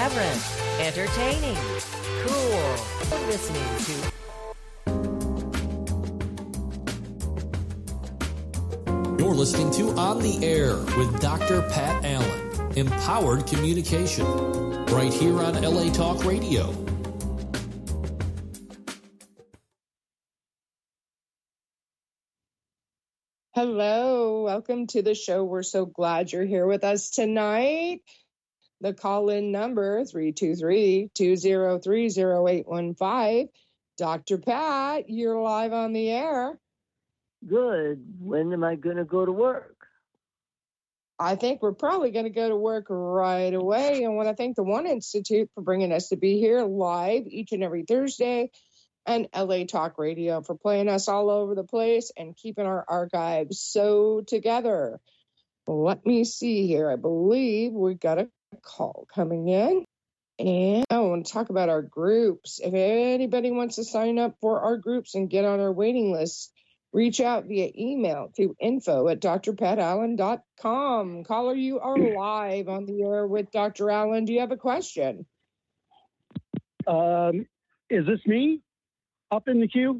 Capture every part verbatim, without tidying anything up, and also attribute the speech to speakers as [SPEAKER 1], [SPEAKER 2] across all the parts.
[SPEAKER 1] irreverent, entertaining, cool. You're listening to
[SPEAKER 2] You're listening to On the Air with Doctor Pat Allen, Empowered Communication, right here on L A Talk Radio.
[SPEAKER 3] Hello, welcome to the show. We're so glad you're here with us tonight. The call-in number, three two three, two zero three, zero eight one five. Doctor Pat, you're live on the air.
[SPEAKER 4] Good. When am I going to go to work?
[SPEAKER 3] I think we're probably going to go to work right away. And I want to thank the One Institute for bringing us to be here live each and every Thursday, and L A Talk Radio for playing us all over the place and keeping our archives so together. Let me see here. I believe we got a call coming in. And I want to talk about our groups. If anybody wants to sign up for our groups and get on our waiting list, reach out via email to info at d r pat allen dot com. Caller, you are live on the air with Doctor Allen. Do you have a question?
[SPEAKER 5] Um, is this me up in the queue?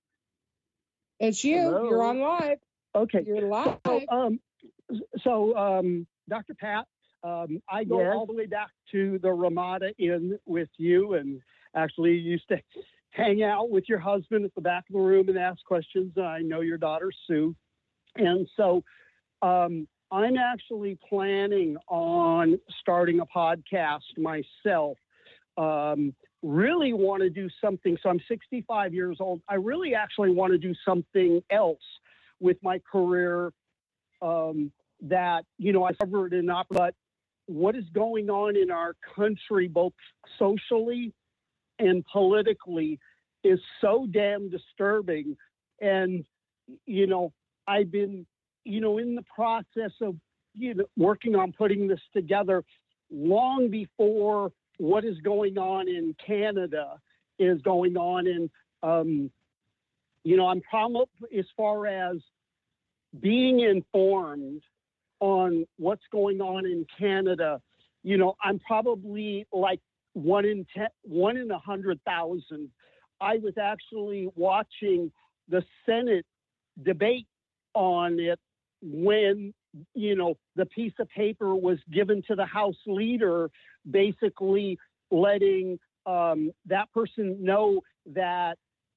[SPEAKER 3] It's you.
[SPEAKER 4] Hello.
[SPEAKER 3] You're on live.
[SPEAKER 5] Okay.
[SPEAKER 3] You're live.
[SPEAKER 5] So, um, so um, Doctor Pat, um, I go
[SPEAKER 4] Yes.
[SPEAKER 5] all the way back to the Ramada Inn with you, and actually used to hang out with your husband at the back of the room and ask questions. I know your daughter, Sue. And so um, I'm actually planning on starting a podcast myself. Um, really want to do something. So I'm sixty-five years old. I really actually want to do something else with my career um, that, you know, I covered in op- but what is going on in our country, both socially and politically, is so damn disturbing. And, you know, I've been, you know, in the process of, you know, working on putting this together long before what is going on in Canada is going on. And, um, you know, I'm probably, as far as being informed on what's going on in Canada, you know, I'm probably like one in ten, one in a hundred thousand. I was actually watching the Senate debate on it when, you know, the piece of paper was given to the House leader, basically letting um, that person know that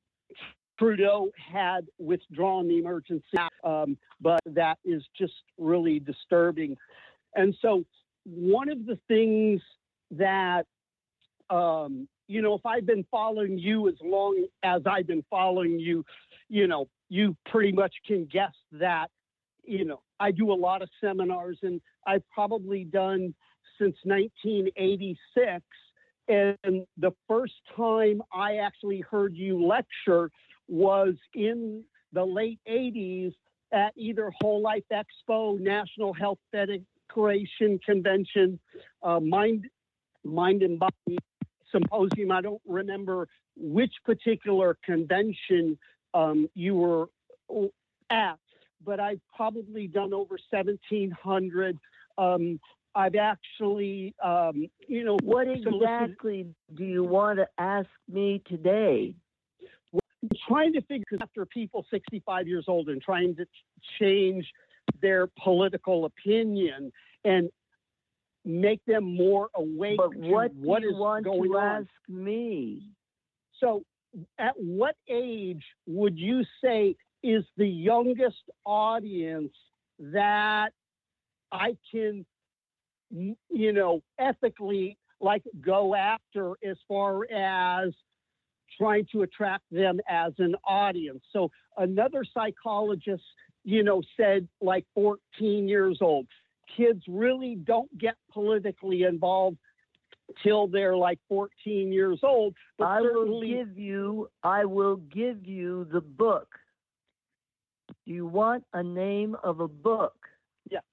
[SPEAKER 5] Trudeau had withdrawn the emergency, um, but that is just really disturbing. And so one of the things that, um, you know, if I've been following you as long as I've been following you, you know, you pretty much can guess that, you know, I do a lot of seminars, and I've probably done since nineteen eighty-six. And the first time I actually heard you lecture was in the late eighties at either Whole Life Expo, National Health Federation Convention, uh, Mind, Mind and Body Symposium. I don't remember which particular convention um, you were at, but I've probably done over seventeen hundred. Um, I've actually, um, you know,
[SPEAKER 4] What
[SPEAKER 5] solicited-
[SPEAKER 4] exactly do you want to ask me today?
[SPEAKER 5] trying to figure after people sixty-five years old and trying to change their political opinion and make them more awake
[SPEAKER 4] But
[SPEAKER 5] to
[SPEAKER 4] what
[SPEAKER 5] what
[SPEAKER 4] do you
[SPEAKER 5] is
[SPEAKER 4] want
[SPEAKER 5] going
[SPEAKER 4] to
[SPEAKER 5] on.
[SPEAKER 4] ask me?
[SPEAKER 5] So at what age would you say is the youngest audience that I can, you know, ethically like go after as far as trying to attract them as an audience? So another psychologist, you know, said like fourteen years old. Kids really don't get politically involved till they're like fourteen years old. But
[SPEAKER 4] I will
[SPEAKER 5] certainly,
[SPEAKER 4] give you, I will give you the book. Do you want a name of a book?
[SPEAKER 5] yes.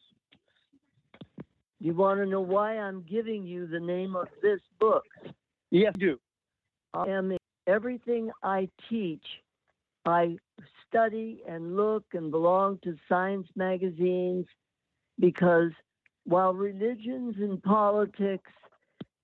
[SPEAKER 4] Do you want to know why I'm giving you the name of this book?
[SPEAKER 5] Yes, I do.
[SPEAKER 4] I am everything I teach. I study and look and belong to science magazines, because while religions and politics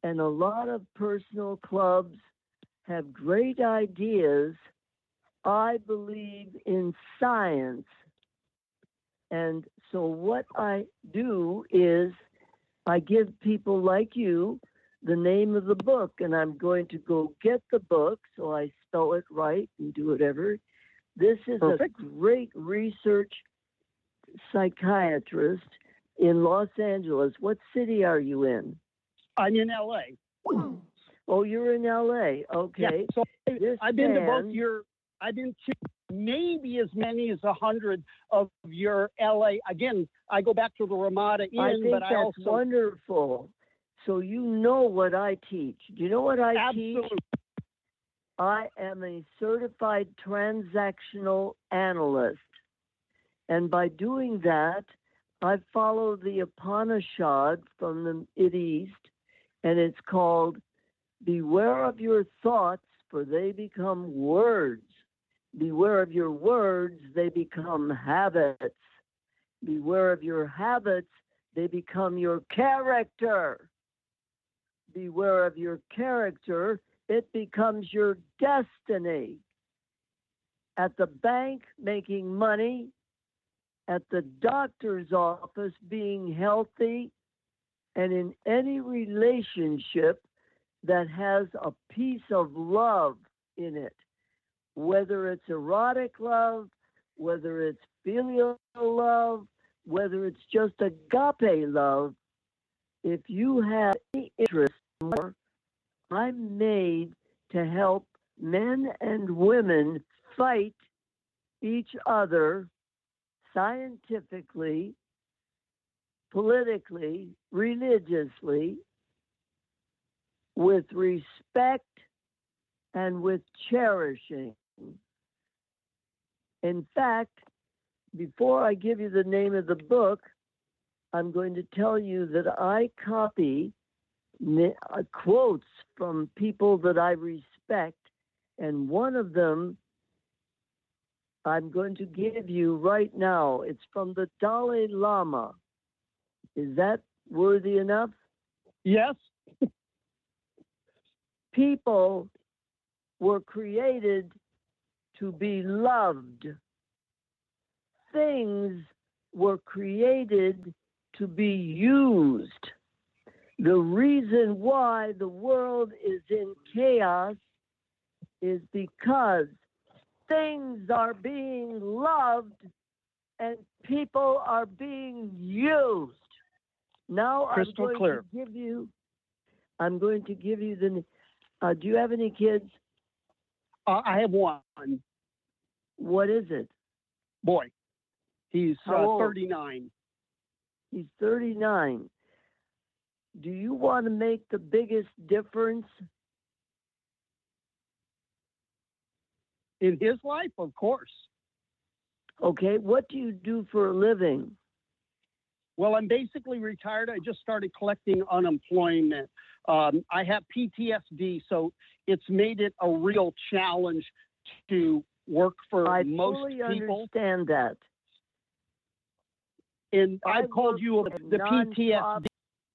[SPEAKER 4] and a lot of personal clubs have great ideas. I believe in science. And so what I do is I give people like you the name of the book, and I'm going to go get the book so I spell it right and do whatever. This is
[SPEAKER 5] Perfect.
[SPEAKER 4] a great research psychiatrist in Los Angeles. What city are you in?
[SPEAKER 5] I'm in L A.
[SPEAKER 4] Oh, you're in L A.
[SPEAKER 5] Yeah.
[SPEAKER 4] Okay.
[SPEAKER 5] So I-
[SPEAKER 4] This
[SPEAKER 5] I've been to both
[SPEAKER 4] man-
[SPEAKER 5] your. I've been to maybe as many as a hundred of your L A. Again, I go back to the Ramada Inn,
[SPEAKER 4] I think
[SPEAKER 5] but
[SPEAKER 4] that's
[SPEAKER 5] I also
[SPEAKER 4] wonderful. So you know what I teach. Do you know what I
[SPEAKER 5] absolutely.
[SPEAKER 4] teach? I am a certified transactional analyst. And by doing that, I follow the Upanishad from the Mid East, and it's called Beware of your thoughts, for they become words. Beware of your words, they become habits. Beware of your habits, they become your character. Beware of your character, it becomes your destiny. At the bank, making money. At the doctor's office, being healthy. And in any relationship that has a piece of love in it, whether it's erotic love, whether it's filial love, whether it's just agape love, if you have any interest more, I'm made to help men and women fight each other scientifically, politically, religiously, with respect and with cherishing. In fact, before I give you the name of the book, I'm going to tell you that I copy uh, quotes from people that I respect, and one of them I'm going to give you right now. It's from the Dalai Lama. Is that worthy enough?
[SPEAKER 5] Yes.
[SPEAKER 4] People were created to be loved. Things were created to be used. The reason why the world is in chaos is because things are being loved and people are being used. Now
[SPEAKER 5] Crystal
[SPEAKER 4] I'm going
[SPEAKER 5] clear.
[SPEAKER 4] to give you, I'm going to give you the, uh, do you have any kids?
[SPEAKER 5] Uh, I have one
[SPEAKER 4] What is it?
[SPEAKER 5] boy. He's
[SPEAKER 4] How
[SPEAKER 5] uh,
[SPEAKER 4] old?
[SPEAKER 5] thirty-nine.
[SPEAKER 4] He's thirty-nine. Do you want to make the biggest difference?
[SPEAKER 5] In his life, of course.
[SPEAKER 4] Okay, what do you do for a living?
[SPEAKER 5] Well, I'm basically retired. I just started collecting unemployment. Um, I have P T S D, so it's made it a real challenge to work for
[SPEAKER 4] I
[SPEAKER 5] most
[SPEAKER 4] fully
[SPEAKER 5] people.
[SPEAKER 4] understand that.
[SPEAKER 5] And
[SPEAKER 4] I
[SPEAKER 5] I've called
[SPEAKER 4] work
[SPEAKER 5] you
[SPEAKER 4] for a
[SPEAKER 5] the P T S D.
[SPEAKER 4] nonprofit.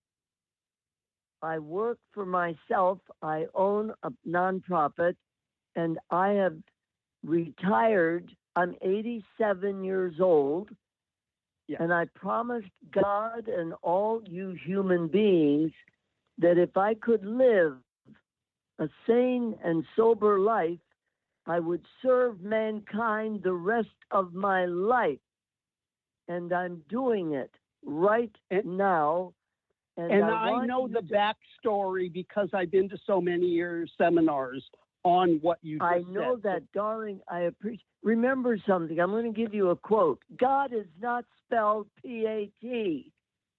[SPEAKER 4] I work for myself. I own a nonprofit, and I have retired. I'm eighty-seven years old,
[SPEAKER 5] Yes.
[SPEAKER 4] and I promised God and all you human beings that if I could live a sane and sober life, I would serve mankind the rest of my life. And I'm doing it right
[SPEAKER 5] And-
[SPEAKER 4] now. And,
[SPEAKER 5] And
[SPEAKER 4] I,
[SPEAKER 5] I
[SPEAKER 4] want
[SPEAKER 5] know
[SPEAKER 4] you
[SPEAKER 5] the
[SPEAKER 4] to-
[SPEAKER 5] backstory because I've been to so many years seminars on what you just
[SPEAKER 4] I know
[SPEAKER 5] said.
[SPEAKER 4] that, darling. I appreciate. Remember something. I'm going to give you a quote. God is not spelled P A T.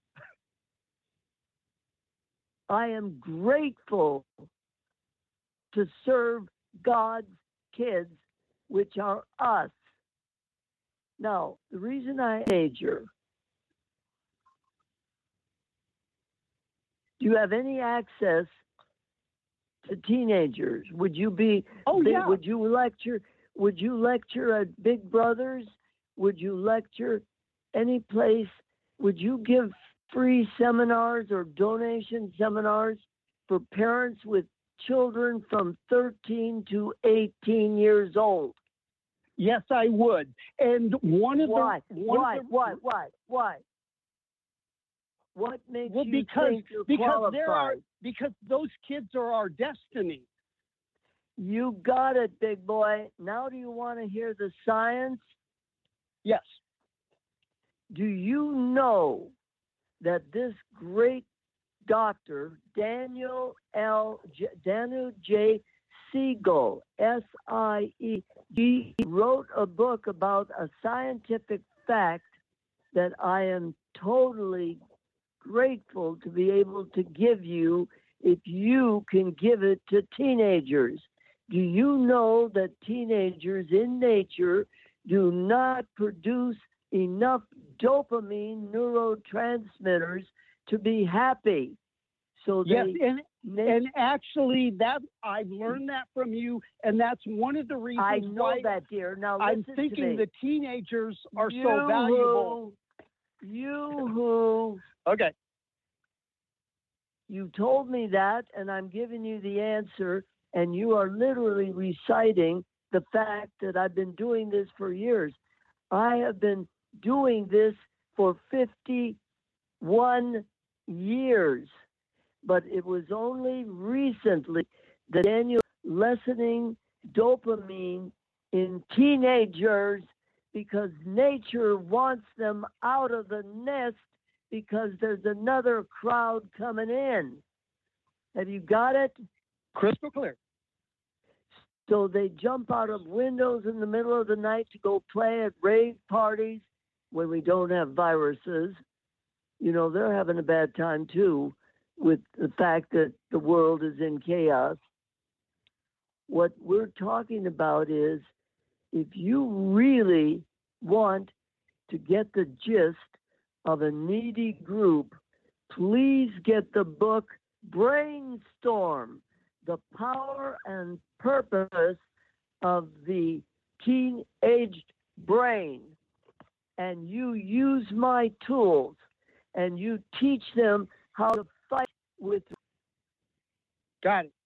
[SPEAKER 4] I am grateful to serve God's kids, which are us. Now, the reason I major. Do you have any access to teenagers? Would you be?
[SPEAKER 5] Oh,
[SPEAKER 4] big-
[SPEAKER 5] yeah.
[SPEAKER 4] Would you lecture? Would you lecture at Big Brothers? Would you lecture any place? Would you give free seminars or donation seminars for parents with children from thirteen to eighteen years old?
[SPEAKER 5] Yes, I would. And one of
[SPEAKER 4] Why?
[SPEAKER 5] the one
[SPEAKER 4] Why?
[SPEAKER 5] of the,
[SPEAKER 4] Why? Why? Why? What makes
[SPEAKER 5] well,
[SPEAKER 4] you
[SPEAKER 5] because
[SPEAKER 4] think you're
[SPEAKER 5] because
[SPEAKER 4] qualified?
[SPEAKER 5] there are because those kids are our destiny.
[SPEAKER 4] You got it, big boy. Now do you want to hear the science?
[SPEAKER 5] Yes.
[SPEAKER 4] Do you know that this great doctor, Daniel L. J, Daniel J. Siegel, S I E G, wrote a book about a scientific fact that I am totally grateful to be able to give you if you can give it to teenagers. Do you know that teenagers in nature do not produce enough dopamine neurotransmitters to be happy? So they
[SPEAKER 5] Yes, and
[SPEAKER 4] make,
[SPEAKER 5] and actually that I've learned that from you, and that's one of the reasons
[SPEAKER 4] I know
[SPEAKER 5] why
[SPEAKER 4] that, dear. Now
[SPEAKER 5] I'm
[SPEAKER 4] listen
[SPEAKER 5] thinking
[SPEAKER 4] to me.
[SPEAKER 5] the teenagers are
[SPEAKER 4] you
[SPEAKER 5] so valuable.
[SPEAKER 4] Who, you who
[SPEAKER 5] Okay.
[SPEAKER 4] you told me that, and I'm giving you the answer, and you are literally reciting the fact that I've been doing this for years. I have been doing this for fifty-one years, but it was only recently that Daniel lessening dopamine in teenagers because nature wants them out of the nest because there's another crowd coming in. Have you got it?
[SPEAKER 5] Crystal clear.
[SPEAKER 4] So they jump out of windows in the middle of the night to go play at rave parties when we don't have viruses. You know, they're having a bad time too with the fact that the world is in chaos. What we're talking about is if you really want to get the gist of a needy group, please get the book Brainstorm, The Power and Purpose of the Teen-Aged Brain. And you use my tools and you teach them how to fight with.
[SPEAKER 5] Got it.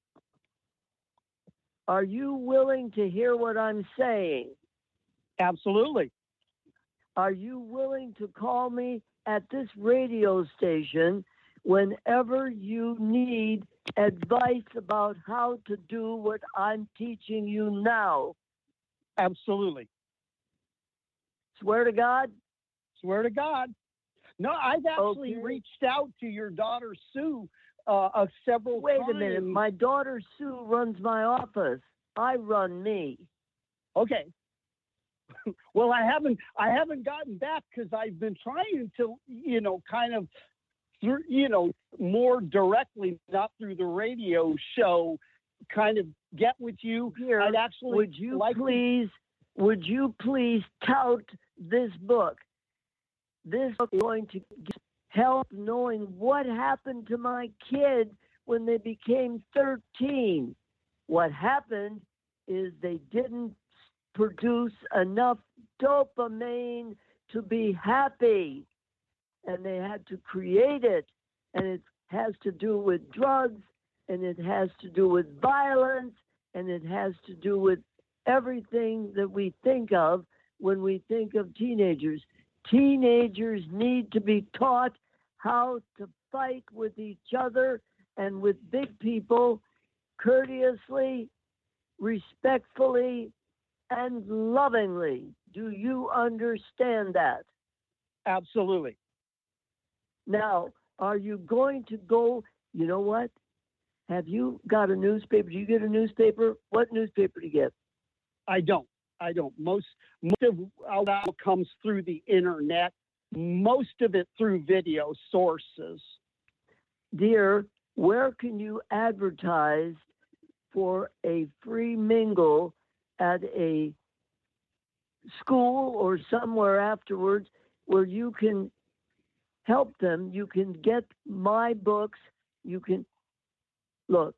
[SPEAKER 4] Are you willing to hear what I'm saying?
[SPEAKER 5] Absolutely.
[SPEAKER 4] Are you willing to call me at this radio station whenever you need advice about how to do what I'm teaching you now?
[SPEAKER 5] Absolutely.
[SPEAKER 4] Swear to God?
[SPEAKER 5] Swear to God. No, I've actually
[SPEAKER 4] Okay.
[SPEAKER 5] reached out to your daughter Sue uh, uh, several
[SPEAKER 4] Wait
[SPEAKER 5] times.
[SPEAKER 4] a minute. My daughter Sue runs my office. I run me.
[SPEAKER 5] Okay. Well, I haven't I haven't gotten back because I've been trying to, you know, kind of, through, you know, more directly, not through the radio show, kind of get with you.
[SPEAKER 4] Here,
[SPEAKER 5] I'd actually
[SPEAKER 4] would you
[SPEAKER 5] like
[SPEAKER 4] please, would you please tout this book? This book is going to help knowing what happened to my kids when they became thirteen. What happened is they didn't produce enough dopamine to be happy, and they had to create it, and it has to do with drugs, and it has to do with violence, and it has to do with everything that we think of when we think of teenagers. Teenagers need to be taught how to fight with each other and with big people courteously, respectfully, and lovingly. Do you understand that?
[SPEAKER 5] Absolutely.
[SPEAKER 4] Now, are you going to go, you know what? Have you got a newspaper? Do you get a newspaper? What newspaper do you get?
[SPEAKER 5] I don't. I don't. Most most of our output comes through the internet. Most of it through video sources.
[SPEAKER 4] Dear, where can you advertise for a free mingle at a school or somewhere afterwards where you can help them? You can get my books. You can, look,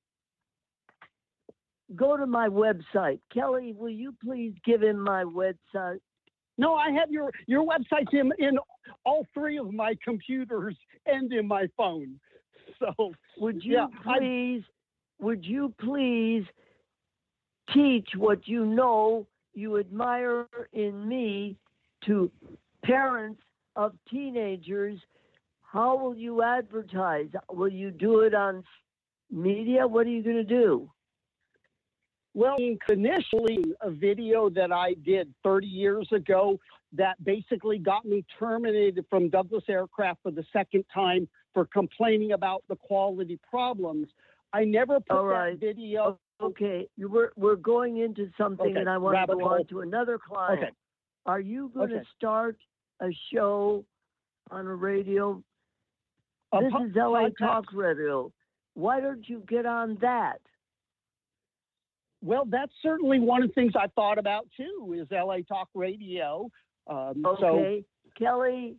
[SPEAKER 4] go to my website. Kelly, will you please give him my website?
[SPEAKER 5] No, I have your your websites in in all three of my computers and in my phone. So
[SPEAKER 4] Would you
[SPEAKER 5] yeah, I-
[SPEAKER 4] please, would you please teach what you know you admire in me to parents of teenagers? How will you advertise? Will you do it on media? What are you going to do?
[SPEAKER 5] Well, initially, a video that I did thirty years ago that basically got me terminated from Douglas Aircraft for the second time for complaining about the quality problems. I never put
[SPEAKER 4] All right.
[SPEAKER 5] that video.
[SPEAKER 4] Okay, you we're, we're going into something,
[SPEAKER 5] Okay,
[SPEAKER 4] and I want to
[SPEAKER 5] rabbit
[SPEAKER 4] go
[SPEAKER 5] hole.
[SPEAKER 4] on to another client.
[SPEAKER 5] Okay.
[SPEAKER 4] Are you going to
[SPEAKER 5] Okay.
[SPEAKER 4] start a show on a radio?
[SPEAKER 5] A
[SPEAKER 4] This
[SPEAKER 5] po-
[SPEAKER 4] is L A
[SPEAKER 5] podcast.
[SPEAKER 4] Talk Radio. Why don't you get on that?
[SPEAKER 5] Well, that's certainly one of the things I thought about too. Is L A Talk Radio? Um, So
[SPEAKER 4] Okay, Kelly.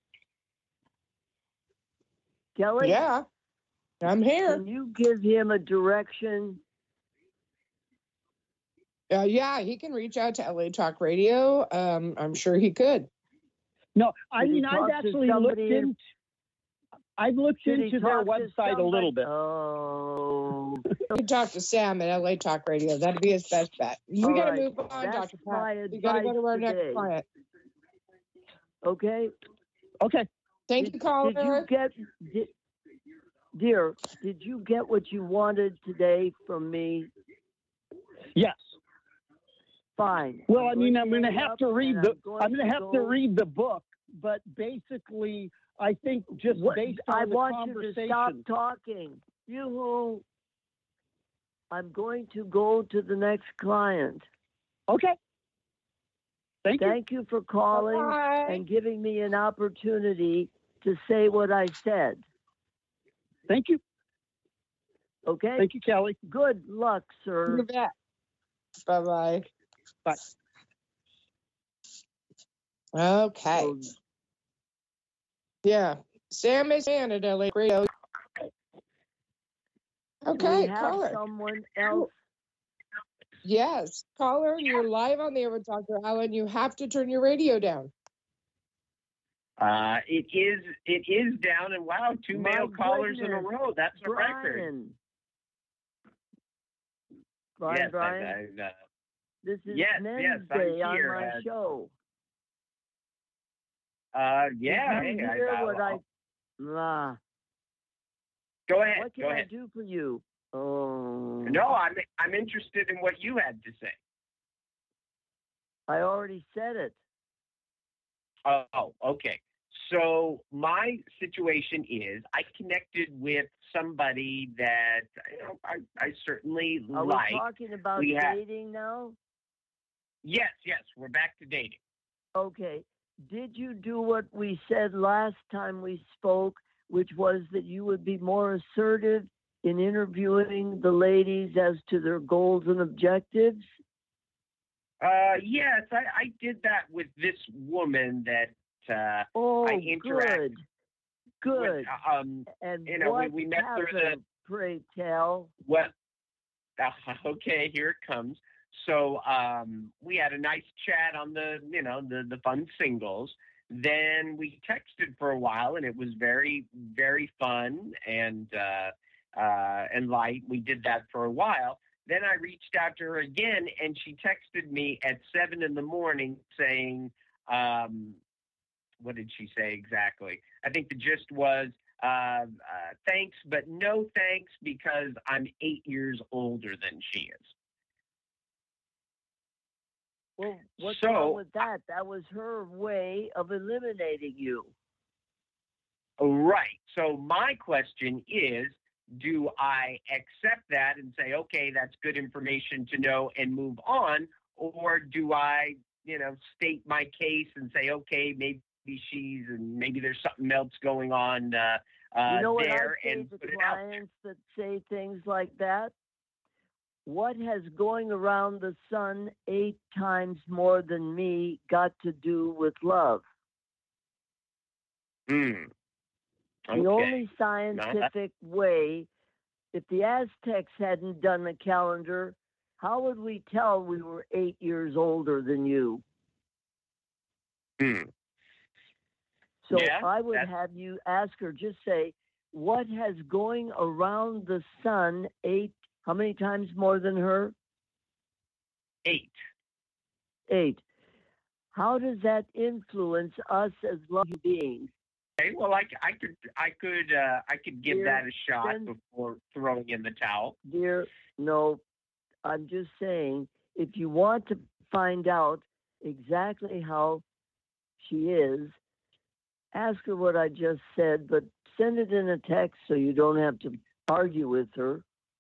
[SPEAKER 4] Kelly,
[SPEAKER 3] Yeah, I'm here.
[SPEAKER 4] can you give him a direction?
[SPEAKER 3] Uh, yeah, he can reach out to L A Talk Radio. Um, I'm sure he could.
[SPEAKER 5] no, I
[SPEAKER 4] Did he
[SPEAKER 5] mean
[SPEAKER 4] talk
[SPEAKER 5] I've
[SPEAKER 4] to
[SPEAKER 5] actually looked
[SPEAKER 4] somebody?
[SPEAKER 5] into. I've looked
[SPEAKER 4] Did he
[SPEAKER 5] into their
[SPEAKER 4] talk to
[SPEAKER 5] website a little
[SPEAKER 4] somebody?
[SPEAKER 5] bit.
[SPEAKER 4] Oh,
[SPEAKER 3] You can talk to Sam at L A Talk Radio. That'd be his best bet. We
[SPEAKER 4] All
[SPEAKER 3] gotta
[SPEAKER 4] right,
[SPEAKER 3] move on,
[SPEAKER 4] that's
[SPEAKER 3] Doctor
[SPEAKER 4] my
[SPEAKER 3] Pat. We gotta go to our
[SPEAKER 4] advice
[SPEAKER 3] next
[SPEAKER 4] today.
[SPEAKER 3] client.
[SPEAKER 4] okay.
[SPEAKER 5] Okay.
[SPEAKER 3] Thank
[SPEAKER 4] Did,
[SPEAKER 3] you, caller.
[SPEAKER 4] did you get, did, dear? Did you get what you wanted today from me?
[SPEAKER 5] Yes.
[SPEAKER 4] Fine.
[SPEAKER 5] Well, I
[SPEAKER 4] I'm
[SPEAKER 5] mean,
[SPEAKER 4] going
[SPEAKER 5] I'm going to
[SPEAKER 4] hang
[SPEAKER 5] have
[SPEAKER 4] up
[SPEAKER 5] to read
[SPEAKER 4] and
[SPEAKER 5] the.
[SPEAKER 4] I'm going
[SPEAKER 5] I'm going to have to
[SPEAKER 4] go-
[SPEAKER 5] read the book, but basically, I think just
[SPEAKER 4] What-
[SPEAKER 5] based
[SPEAKER 4] I
[SPEAKER 5] on the
[SPEAKER 4] want you to
[SPEAKER 5] conversation.
[SPEAKER 4] stop talking. You. I'm going to go to the next client.
[SPEAKER 5] Okay. Thank you.
[SPEAKER 4] Thank you for calling
[SPEAKER 3] Bye.
[SPEAKER 4] and giving me an opportunity to say what I said.
[SPEAKER 5] Thank you.
[SPEAKER 4] Okay?
[SPEAKER 5] Thank you, Kelly.
[SPEAKER 4] Good luck, sir.
[SPEAKER 3] You bet. Bye bye.
[SPEAKER 5] Bye.
[SPEAKER 3] Okay.
[SPEAKER 4] So,
[SPEAKER 3] Yeah. Sam is in at L A Radio.
[SPEAKER 4] do
[SPEAKER 3] Okay,
[SPEAKER 4] we have
[SPEAKER 3] caller.
[SPEAKER 4] someone else?
[SPEAKER 3] Yes, caller, you're live on the air with Doctor Allen. You have to turn your radio down.
[SPEAKER 6] Uh, it is it is down, and wow, two
[SPEAKER 4] My
[SPEAKER 6] male callers in a
[SPEAKER 4] goodness.
[SPEAKER 6] row. That's a record.
[SPEAKER 4] Brian. Brian,
[SPEAKER 6] yes,
[SPEAKER 4] Brian,
[SPEAKER 6] I, I, uh,
[SPEAKER 4] this is
[SPEAKER 6] yes,
[SPEAKER 4] Men's
[SPEAKER 6] yes, I'm
[SPEAKER 4] Day on
[SPEAKER 6] here,
[SPEAKER 4] my
[SPEAKER 6] uh,
[SPEAKER 4] show.
[SPEAKER 6] uh, yeah.
[SPEAKER 4] Did you
[SPEAKER 6] Hey,
[SPEAKER 4] hear
[SPEAKER 6] I,
[SPEAKER 4] what
[SPEAKER 6] I'll-
[SPEAKER 4] I... Ah,
[SPEAKER 6] go ahead.
[SPEAKER 4] what can
[SPEAKER 6] Go
[SPEAKER 4] I
[SPEAKER 6] ahead.
[SPEAKER 4] do for you? Oh,
[SPEAKER 6] No, I'm I'm interested in what you had to say.
[SPEAKER 4] I already said it.
[SPEAKER 6] Oh, okay. So my situation is I connected with somebody that you know I, I certainly
[SPEAKER 4] Are
[SPEAKER 6] like.
[SPEAKER 4] we talking about
[SPEAKER 6] We had-
[SPEAKER 4] dating now?
[SPEAKER 6] Yes, yes, we're back to dating.
[SPEAKER 4] Okay. Did you do what we said last time we spoke, which was that you would be more assertive in interviewing the ladies as to their goals and objectives?
[SPEAKER 6] Uh, yes, I, I did that with this woman that uh,
[SPEAKER 4] Oh,
[SPEAKER 6] I interact
[SPEAKER 4] good. Good.
[SPEAKER 6] with, um,
[SPEAKER 4] and
[SPEAKER 6] you know, we-
[SPEAKER 4] what
[SPEAKER 6] we met through the-
[SPEAKER 4] happened, pray tell?
[SPEAKER 6] well, uh, okay, here it comes. So um, we had a nice chat on the, you know, the, the fun singles. Then we texted for a while, and it was very, very fun and uh, uh, and light. We did that for a while. Then I reached out to her again, and she texted me at seven in the morning saying, um, what did she say exactly? I think the gist was, uh, uh, thanks, but no thanks because I'm eight years older than she is.
[SPEAKER 4] Well, what's
[SPEAKER 6] So-
[SPEAKER 4] wrong with that? That was her way of eliminating you.
[SPEAKER 6] Right. So my question is, do I accept that and say, okay, that's good information to know and move on? Or do I, you know, state my case and say, okay, maybe she's, and maybe there's something else going on uh, uh,
[SPEAKER 4] You know what
[SPEAKER 6] there
[SPEAKER 4] I say
[SPEAKER 6] and
[SPEAKER 4] to
[SPEAKER 6] put it out there?
[SPEAKER 4] clients that say things like that? What has going around the sun eight times more than me got to do with love?
[SPEAKER 6] Hmm. Okay.
[SPEAKER 4] The only scientific way, if the Aztecs hadn't done a calendar, how would we tell we were eight years older than you?
[SPEAKER 6] Hmm.
[SPEAKER 4] So
[SPEAKER 6] Yeah,
[SPEAKER 4] I would
[SPEAKER 6] that's-
[SPEAKER 4] have you ask her, just say, what has going around the sun eight, how many times more than her?
[SPEAKER 6] Eight.
[SPEAKER 4] Eight. How does that influence us as loving beings?
[SPEAKER 6] Okay, well, I, I could I could uh, I could give
[SPEAKER 4] Dear,
[SPEAKER 6] that a shot
[SPEAKER 4] then-
[SPEAKER 6] before throwing in the towel.
[SPEAKER 4] Dear, no, I'm just saying, if you want to find out exactly how she is, ask her what I just said, but send it in a text so you don't have to argue with her.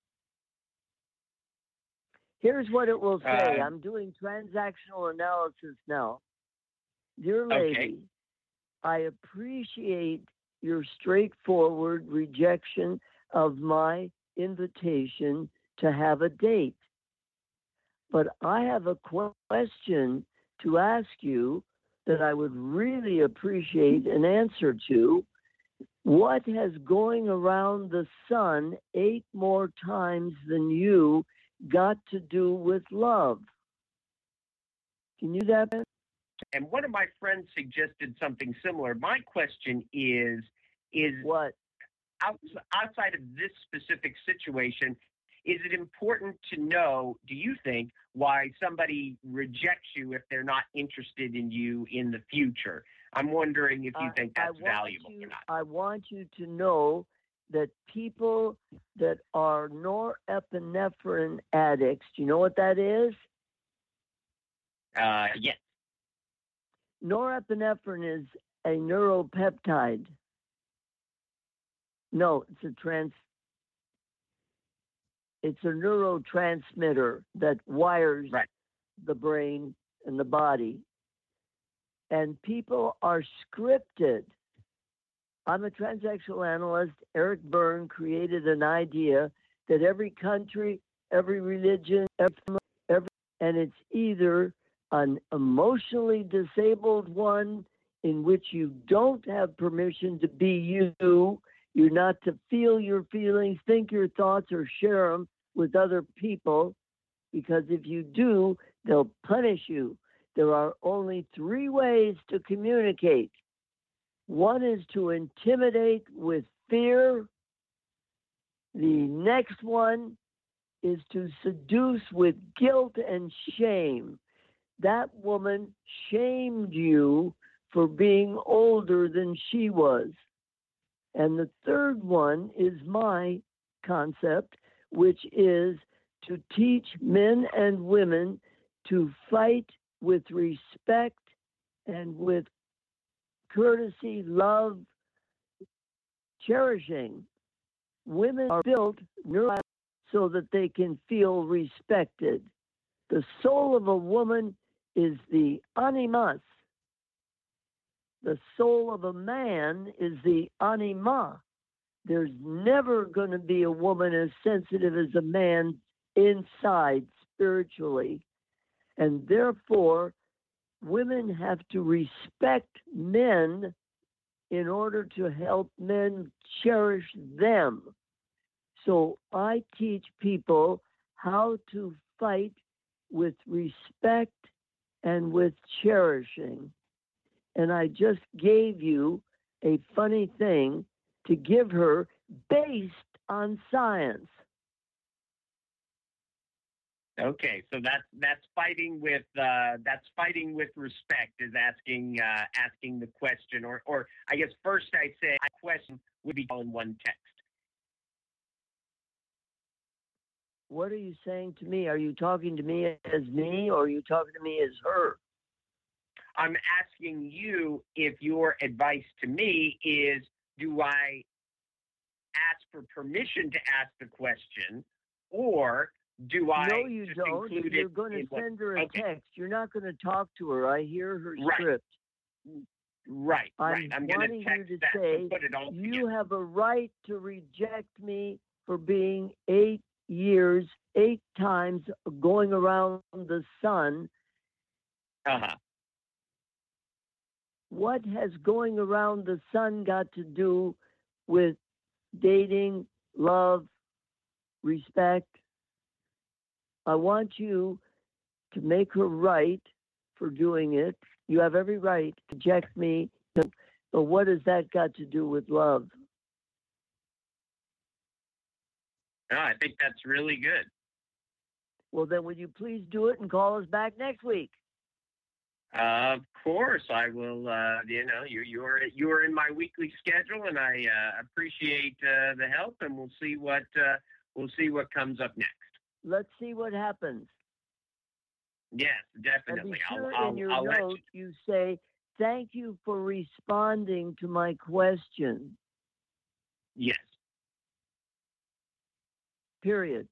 [SPEAKER 4] Here's what it will say.
[SPEAKER 6] Uh,
[SPEAKER 4] I'm doing transactional analysis now. Dear lady,
[SPEAKER 6] Okay.
[SPEAKER 4] I appreciate your straightforward rejection of my invitation to have a date. But I have a question to ask you that I would really appreciate an answer to. What has going around the sun eight more times than you got to do with love? Can you do that?
[SPEAKER 6] And one of my friends suggested something similar. My question is is
[SPEAKER 4] What?
[SPEAKER 6] outs- outside of this specific situation, is it important to know, do you think, why somebody rejects you if they're not interested in you in the future? I'm wondering if you
[SPEAKER 4] I-
[SPEAKER 6] think
[SPEAKER 4] I
[SPEAKER 6] that's
[SPEAKER 4] want
[SPEAKER 6] valuable
[SPEAKER 4] you-
[SPEAKER 6] or not.
[SPEAKER 4] I want you to know that people that are norepinephrine addicts, do you know what that is?
[SPEAKER 6] Uh, yes.
[SPEAKER 4] Norepinephrine is a neuropeptide. No, it's a trans. It's a neurotransmitter that wires
[SPEAKER 6] Right.
[SPEAKER 4] the brain and the body. And people are scripted. I'm a transactional analyst. Eric Byrne created an idea that every country, every religion, every, every and it's either an emotionally disabled one in which you don't have permission to be you, you're not to feel your feelings, think your thoughts, or share them with other people, because if you do, they'll punish you. There are only three ways to communicate. One is to intimidate with fear. The next one is to seduce with guilt and shame. That woman shamed you for being older than she was. And the third one is my concept, which is to teach men and women to fight with respect and with courtesy, love, cherishing. Women are built neurologically so that they can feel respected. The soul of a woman is the animus. The soul of a man is the anima. There's never going to be a woman as sensitive as a man inside spiritually. And therefore, women have to respect men in order to help men cherish them. So I teach people how to fight with respect and with cherishing. And I just gave you a funny thing to give her based on science.
[SPEAKER 6] Okay, so that's that's fighting with uh, that's fighting with respect is asking uh, asking the question, or or I guess first I say a question would be all in one text.
[SPEAKER 4] What are you saying to me? Are you talking to me as me, or are you talking to me as her?
[SPEAKER 6] I'm asking you if your advice to me is, do I ask for permission to ask the question, or do I
[SPEAKER 4] No, you
[SPEAKER 6] just
[SPEAKER 4] don't.
[SPEAKER 6] include
[SPEAKER 4] You're
[SPEAKER 6] it
[SPEAKER 4] going to
[SPEAKER 6] in what-
[SPEAKER 4] send her a
[SPEAKER 6] okay.
[SPEAKER 4] text. You're not going to talk to her. I hear her
[SPEAKER 6] Right.
[SPEAKER 4] script.
[SPEAKER 6] Right,
[SPEAKER 4] I'm
[SPEAKER 6] right. I'm going
[SPEAKER 4] wanting
[SPEAKER 6] to
[SPEAKER 4] you
[SPEAKER 6] text
[SPEAKER 4] to
[SPEAKER 6] that
[SPEAKER 4] say,
[SPEAKER 6] to put it all
[SPEAKER 4] you
[SPEAKER 6] together.
[SPEAKER 4] have a right to reject me for being eight years, eight times going around the sun.
[SPEAKER 6] Uh-huh.
[SPEAKER 4] What has going around the sun got to do with dating, love, respect? I want you to make her right for doing it. You have every right to reject me. But what has that got to do with love?
[SPEAKER 6] No, I think that's really good.
[SPEAKER 4] Well, then would you please do it and call us back next week?
[SPEAKER 6] Uh, of course, I will. Uh, you know, you you are you are in my weekly schedule, and I uh, appreciate uh, the help. And we'll see what uh, we'll see what comes up next.
[SPEAKER 4] Let's see what happens.
[SPEAKER 6] Yes,
[SPEAKER 4] And
[SPEAKER 6] definitely.
[SPEAKER 4] be sure
[SPEAKER 6] I'll, I'll,
[SPEAKER 4] in your
[SPEAKER 6] I'll let
[SPEAKER 4] note you say, thank you for responding to my question.
[SPEAKER 6] you. Yes.
[SPEAKER 4] Period.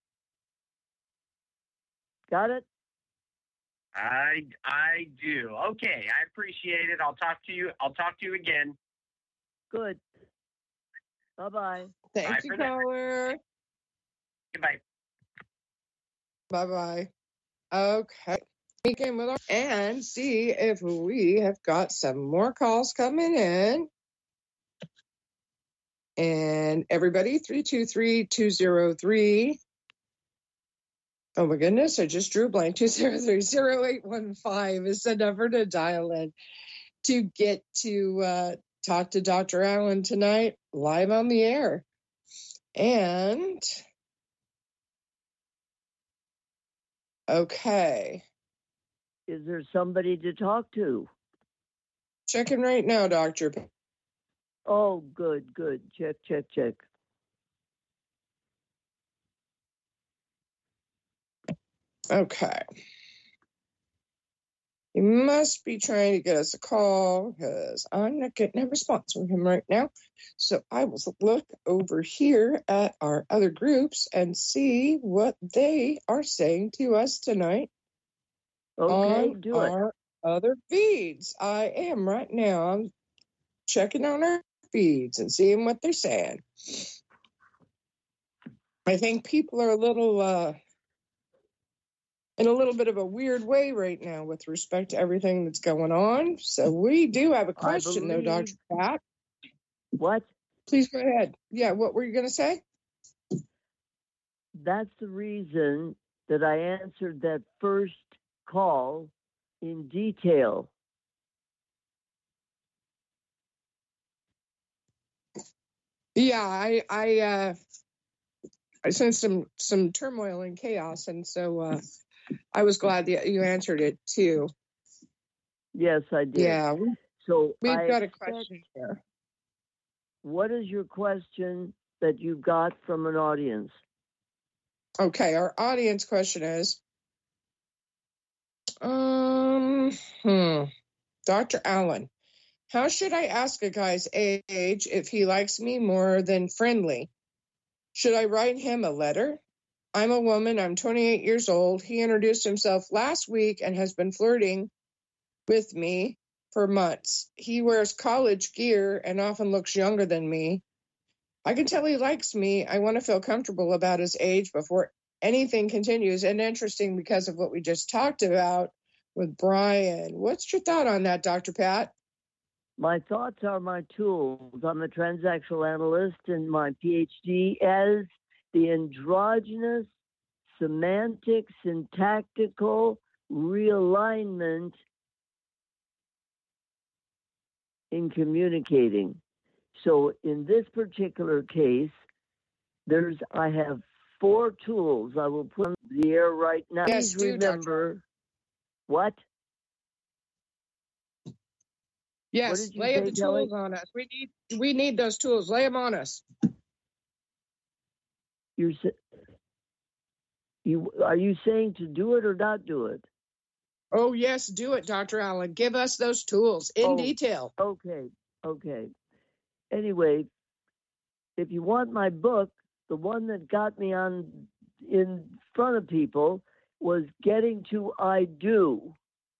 [SPEAKER 4] Got it?
[SPEAKER 6] I I do. Okay, I appreciate it. I'll talk to you. I'll talk to you again.
[SPEAKER 4] Good. Bye-bye.
[SPEAKER 3] Thank
[SPEAKER 6] Bye
[SPEAKER 3] you,
[SPEAKER 6] for now.
[SPEAKER 3] caller.
[SPEAKER 6] Goodbye.
[SPEAKER 3] Bye bye. Okay. Speak in with our and see if we have got some more calls coming in. And everybody, three two three, two zero three. Oh my goodness, I just drew a blank. two zero three, zero eight one five is the number to dial in to get to uh, talk to Doctor Allen tonight live on the air. And okay.
[SPEAKER 4] Is there somebody to talk to?
[SPEAKER 3] Checking right now, Doctor.
[SPEAKER 4] Oh, good, good. Check, check, check.
[SPEAKER 3] Okay. He must be trying to get us a call because I'm not getting a response from him right now. So I will look over here at our other groups and see what they are saying to us tonight
[SPEAKER 4] Okay,
[SPEAKER 3] on
[SPEAKER 4] do it.
[SPEAKER 3] our other feeds. I am right now. I'm checking on our feeds and seeing what they're saying. I think people are a little uh, in a little bit of a weird way right now with respect to everything that's going on. So we do have a question, though, Doctor
[SPEAKER 4] believe-
[SPEAKER 3] Pat.
[SPEAKER 4] What?
[SPEAKER 3] Please go ahead. Yeah, what were you going to say?
[SPEAKER 4] That's the reason that I answered that first call in detail.
[SPEAKER 3] Yeah, I I uh, I sensed some some turmoil and chaos, and so uh, I was glad that you answered it too.
[SPEAKER 4] Yes, I did.
[SPEAKER 3] Yeah, we,
[SPEAKER 4] So
[SPEAKER 3] we've
[SPEAKER 4] I
[SPEAKER 3] got a
[SPEAKER 4] expect-
[SPEAKER 3] question here.
[SPEAKER 4] What is your question that you got from an audience?
[SPEAKER 3] Okay, our audience question is, um, hmm, Doctor Allen, how should I ask a guy's age if he likes me more than friendly? Should I write him a letter? I'm a woman. I'm twenty-eight years old. He introduced himself last week and has been flirting with me for months. He wears college gear and often looks younger than me. I can tell he likes me. I want to feel comfortable about his age before anything continues. And interesting because of what we just talked about with Brian. What's your thought on that, Doctor Pat?
[SPEAKER 4] My thoughts are my tools. I'm a transactional analyst, and my PhD is the androgynous semantic syntactical realignment in communicating. So in this particular case, there's I have four tools. I will put on the air right now.
[SPEAKER 3] Yes,
[SPEAKER 4] Please
[SPEAKER 3] do,
[SPEAKER 4] remember what?
[SPEAKER 3] Yes,
[SPEAKER 4] did you
[SPEAKER 3] lay
[SPEAKER 4] say,
[SPEAKER 3] the
[SPEAKER 4] Kelly?
[SPEAKER 3] tools on us. We need we need those tools. Lay them on us.
[SPEAKER 4] You're sa- you are you saying to do it or not do it?
[SPEAKER 3] Oh, yes, do it, Doctor Allen. Give us those tools in
[SPEAKER 4] Oh.
[SPEAKER 3] detail.
[SPEAKER 4] Okay, okay. Anyway, if you want my book, the one that got me on in front of people was Getting to I Do.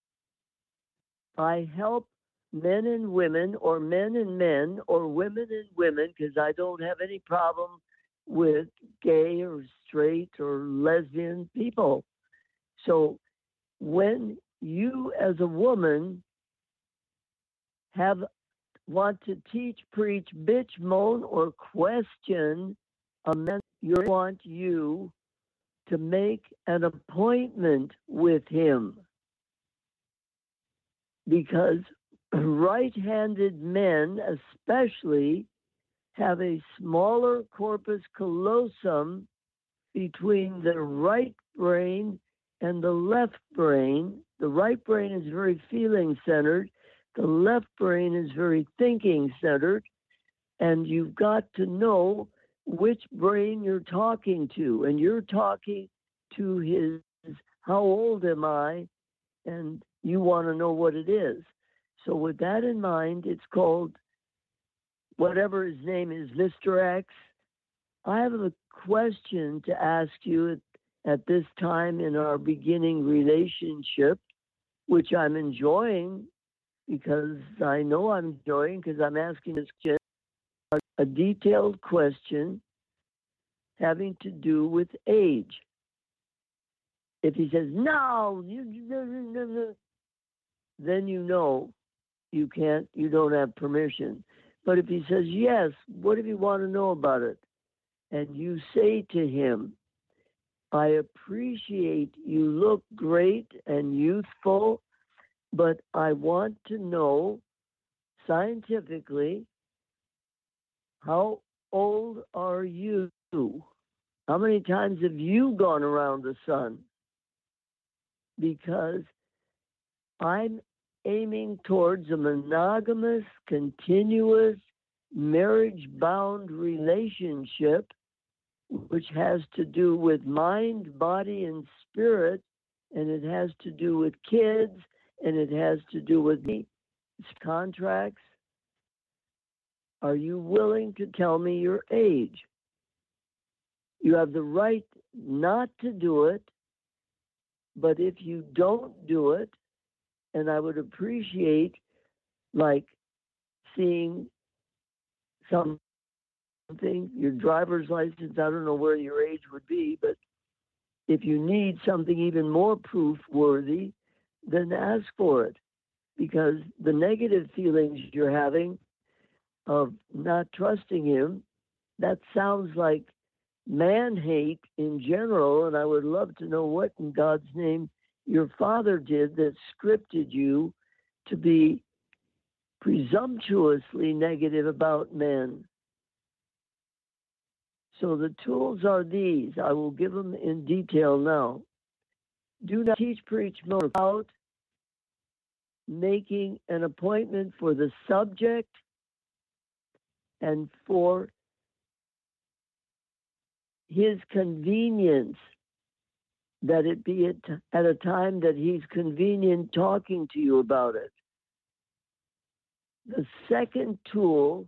[SPEAKER 4] I help men and women, or men and men, or women and women, because I don't have any problem with gay or straight or lesbian people. So when you as a woman have want to teach, preach, bitch, moan, or question a man, you want you to make an appointment with him. Because right-handed men especially have a smaller corpus callosum between the right brain and the left brain. The right brain is very feeling centered. The left brain is very thinking centered. And you've got to know which brain you're talking to. And you're talking to his, how old am I? And you want to know what it is. So with that in mind, it's called, whatever his name is, Mister X. I have a question to ask you at, at this time in our beginning relationship, which I'm enjoying because I know I'm enjoying because I'm asking this question, a detailed question having to do with age. If he says, no, you, then you know you can't, you don't have permission. But if he says, yes, what do you want to know about it? And you say to him, I appreciate you look great and youthful, but I want to know scientifically, how old are you? How many times have you gone around the sun? Because I'm aiming towards a monogamous, continuous, marriage-bound relationship, which has to do with mind, body, and spirit, and it has to do with kids, and it has to do with contracts. Are you willing to tell me your age? You have the right not to do it, but if you don't do it, and I would appreciate like seeing something, your driver's license, I don't know where your age would be, but if you need something even more proof worthy, then ask for it. Because the negative feelings you're having of not trusting him, that sounds like man hate in general, and I would love to know what in God's name your father did that scripted you to be presumptuously negative about men. So the tools are these. I will give them in detail now. Do not teach, preach, moan about making an appointment for the subject and for his convenience, that it be at, at a time that he's convenient talking to you about it. The second tool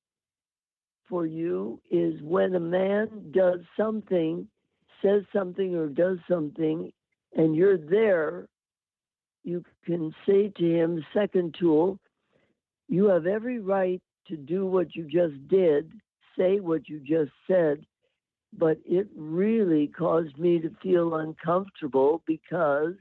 [SPEAKER 4] for you is when a man does something, says something or does something, and you're there, you can say to him, second tool, you have every right to do what you just did, say what you just said, but it really caused me to feel uncomfortable because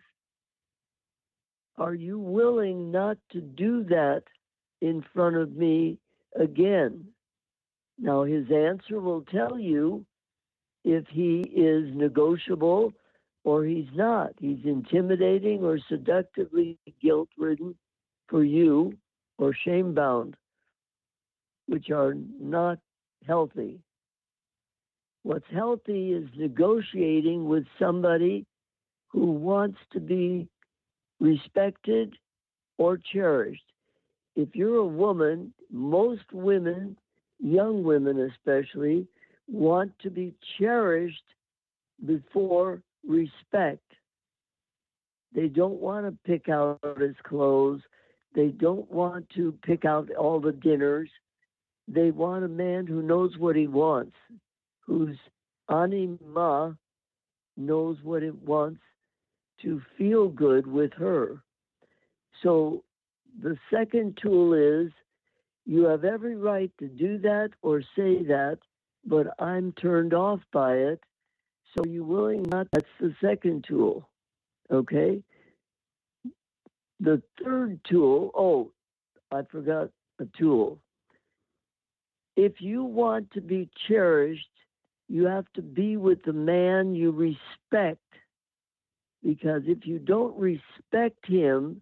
[SPEAKER 4] are you willing not to do that in front of me again? Now, his answer will tell you if he is negotiable or he's not. He's intimidating or seductively guilt-ridden for you or shame-bound, which are not healthy. What's healthy is negotiating with somebody who wants to be respected or cherished. If you're a woman, most women, young women especially, want to be cherished before respect. They don't want to pick out his clothes. They don't want to pick out all the dinners. They want a man who knows what he wants, whose anima knows what it wants to feel good with her. So the second tool is you have every right to do that or say that, but I'm turned off by it. So you willing not? That's the second tool. Okay. The third tool, oh, I forgot a tool. If you want to be cherished, you have to be with the man you respect. Because if you don't respect him,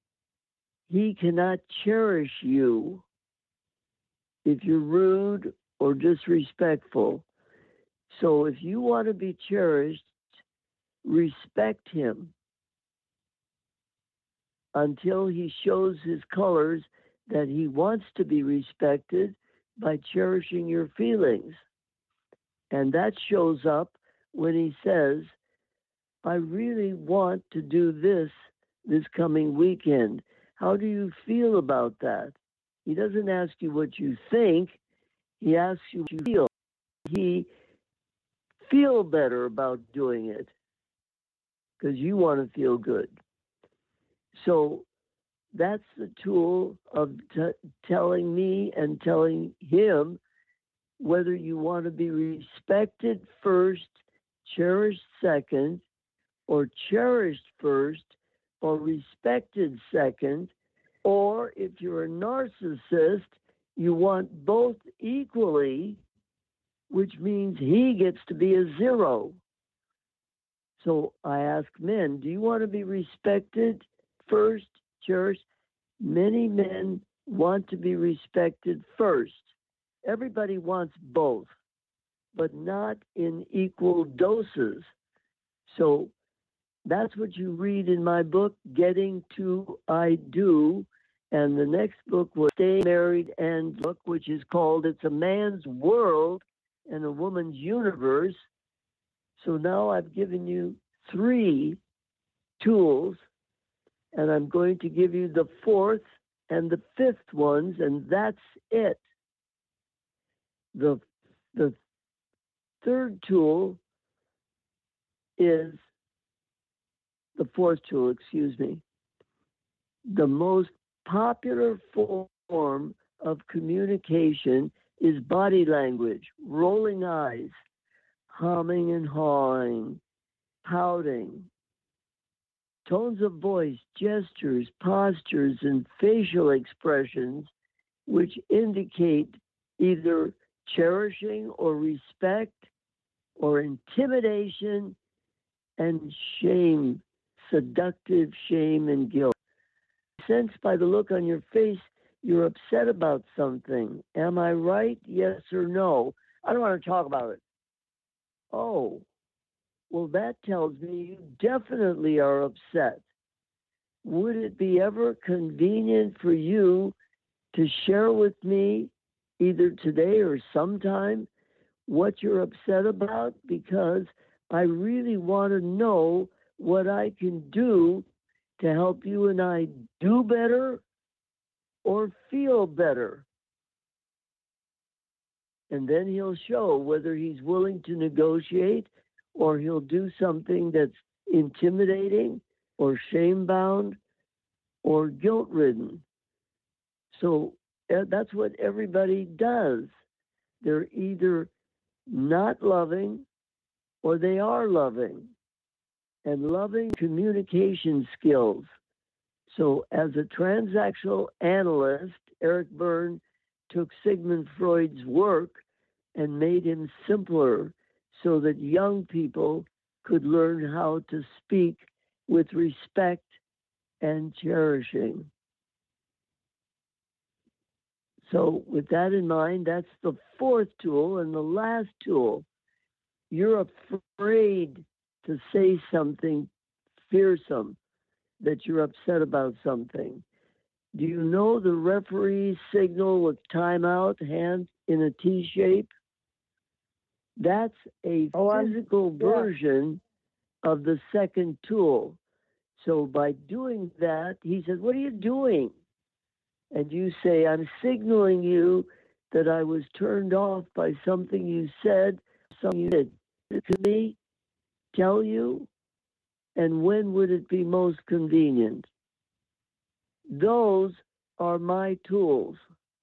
[SPEAKER 4] he cannot cherish you. If you're rude or disrespectful. So if you want to be cherished, respect him until he shows his colors that he wants to be respected by cherishing your feelings. And that shows up when he says, I really want to do this this coming weekend. How do you feel about that? He doesn't ask you what you think. He asks you what you feel. He feel better about doing it because you want to feel good. So that's the tool of t- telling me and telling him whether you want to be respected first, cherished second, or cherished first, or respected second, or if you're a narcissist, you want both equally, which means he gets to be a zero. So I ask men, do you want to be respected first, cherished? Many men want to be respected first. Everybody wants both, but not in equal doses. So that's what you read in my book, Getting to I Do. And the next book was Stay Married and Book, which is called It's a Man's World and a Woman's Universe. So now I've given you three tools, and I'm going to give you the fourth and the fifth ones, and that's it. The, the third tool is the fourth tool, excuse me. The most popular form of communication is body language, rolling eyes, humming and hawing, pouting, tones of voice, gestures, postures, and facial expressions which indicate either cherishing or respect or intimidation and shame, seductive shame and guilt. Sense by the look on your face, you're upset about something. Am I right? Yes or no? I don't want to talk about it. Oh, well, that tells me you definitely are upset. Would it be ever convenient for you to share with me, either today or sometime, what you're upset about? Because I really want to know what I can do to help you and I do better or feel better. And then he'll show whether he's willing to negotiate or he'll do something that's intimidating or shame-bound or guilt-ridden. So that's what everybody does. They're either not loving or they are loving. And loving communication skills. So as a transactional analyst, Eric Berne took Sigmund Freud's work and made him simpler so that young people could learn how to speak with respect and cherishing. So with that in mind, that's the fourth tool. And the last tool, you're afraid to say something fearsome, that you're upset about something. Do you know the referee signal with timeout, hand in a T shape? That's a
[SPEAKER 3] Oh,
[SPEAKER 4] physical
[SPEAKER 3] yeah.
[SPEAKER 4] version of the second tool. So by doing that, he says, what are you doing? And you say, I'm signaling you that I was turned off by something you said, something you did. To me, tell you, and when would it be most convenient? Those are my tools.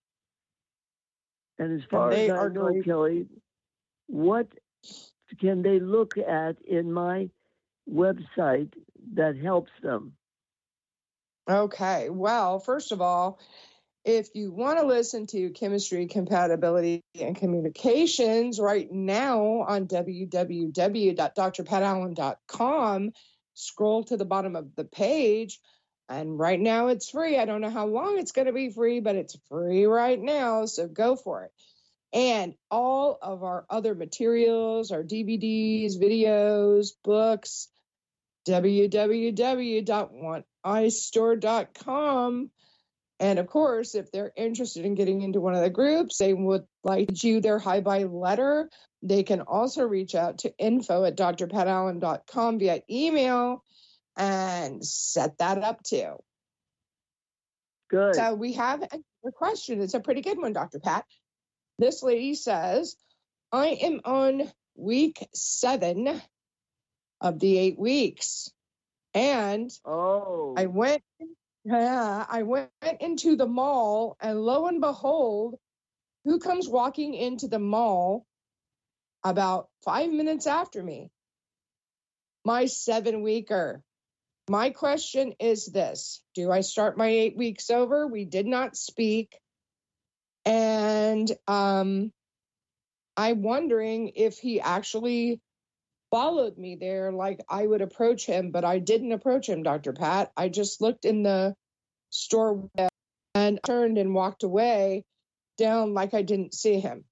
[SPEAKER 4] And as far
[SPEAKER 3] they
[SPEAKER 4] as I
[SPEAKER 3] are
[SPEAKER 4] know,
[SPEAKER 3] great.
[SPEAKER 4] Kelly, what can they look at in my website that helps them?
[SPEAKER 3] Okay. Well, first of all, if you want to listen to Chemistry, Compatibility, and Communications right now on w w w dot d r pat allen dot com, scroll to the bottom of the page. And right now it's free. I don't know how long it's going to be free, but it's free right now. So go for it. And all of our other materials, our D V Ds, videos, books, w w w dot want eye store dot com. And of course, if they're interested in getting into one of the groups, they would like to do their hi-bye letter, they can also reach out to info at d r pat allen dot com via email and set that up too.
[SPEAKER 4] Good.
[SPEAKER 3] So we have a question. It's a pretty good one, Doctor Pat. This lady says, I am on week seven of the eight weeks. And
[SPEAKER 4] oh,
[SPEAKER 3] I went, uh, I went into the mall, and lo and behold, who comes walking into the mall about five minutes after me? My seven weeker. My question is this: do I start my eight weeks over? We did not speak. And um, I'm wondering if he actually followed me there like I would approach him, but I didn't approach him, Doctor Pat. I just looked in the store and turned and walked away down like I didn't see him.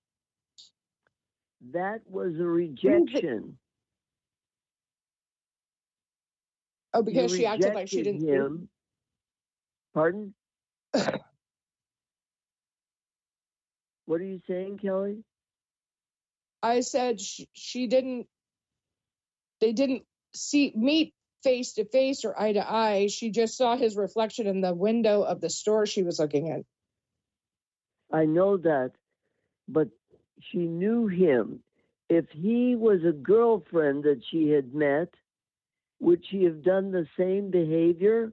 [SPEAKER 4] that was a rejection.
[SPEAKER 3] Oh, because
[SPEAKER 4] You
[SPEAKER 3] she acted like she
[SPEAKER 4] rejected
[SPEAKER 3] didn't see him.
[SPEAKER 4] him. Pardon? What are you saying, Kelly?
[SPEAKER 3] I said she, she didn't, they didn't see meet face to face or eye to eye. She just saw his reflection in the window of the store she was looking in.
[SPEAKER 4] I know that, but she knew him. If he was a girlfriend that she had met, would she have done the same behavior?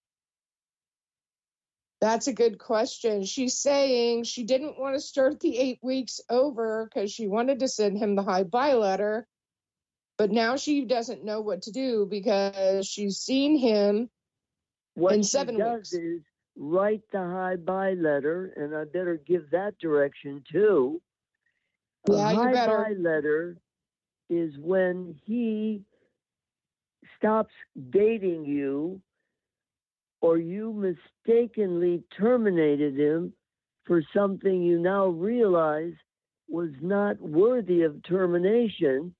[SPEAKER 3] That's a good question. She's saying she didn't want to start the eight weeks over because she wanted to send him the hi-bye letter, but now she doesn't know what to do because she's seen him
[SPEAKER 4] What
[SPEAKER 3] in
[SPEAKER 4] she
[SPEAKER 3] seven
[SPEAKER 4] does
[SPEAKER 3] weeks.
[SPEAKER 4] is write the hi-bye letter, and I better give that direction too. A
[SPEAKER 3] Yeah, you better.
[SPEAKER 4] hi-bye letter is when he stops dating you, or you mistakenly terminated him for something you now realize was not worthy of termination.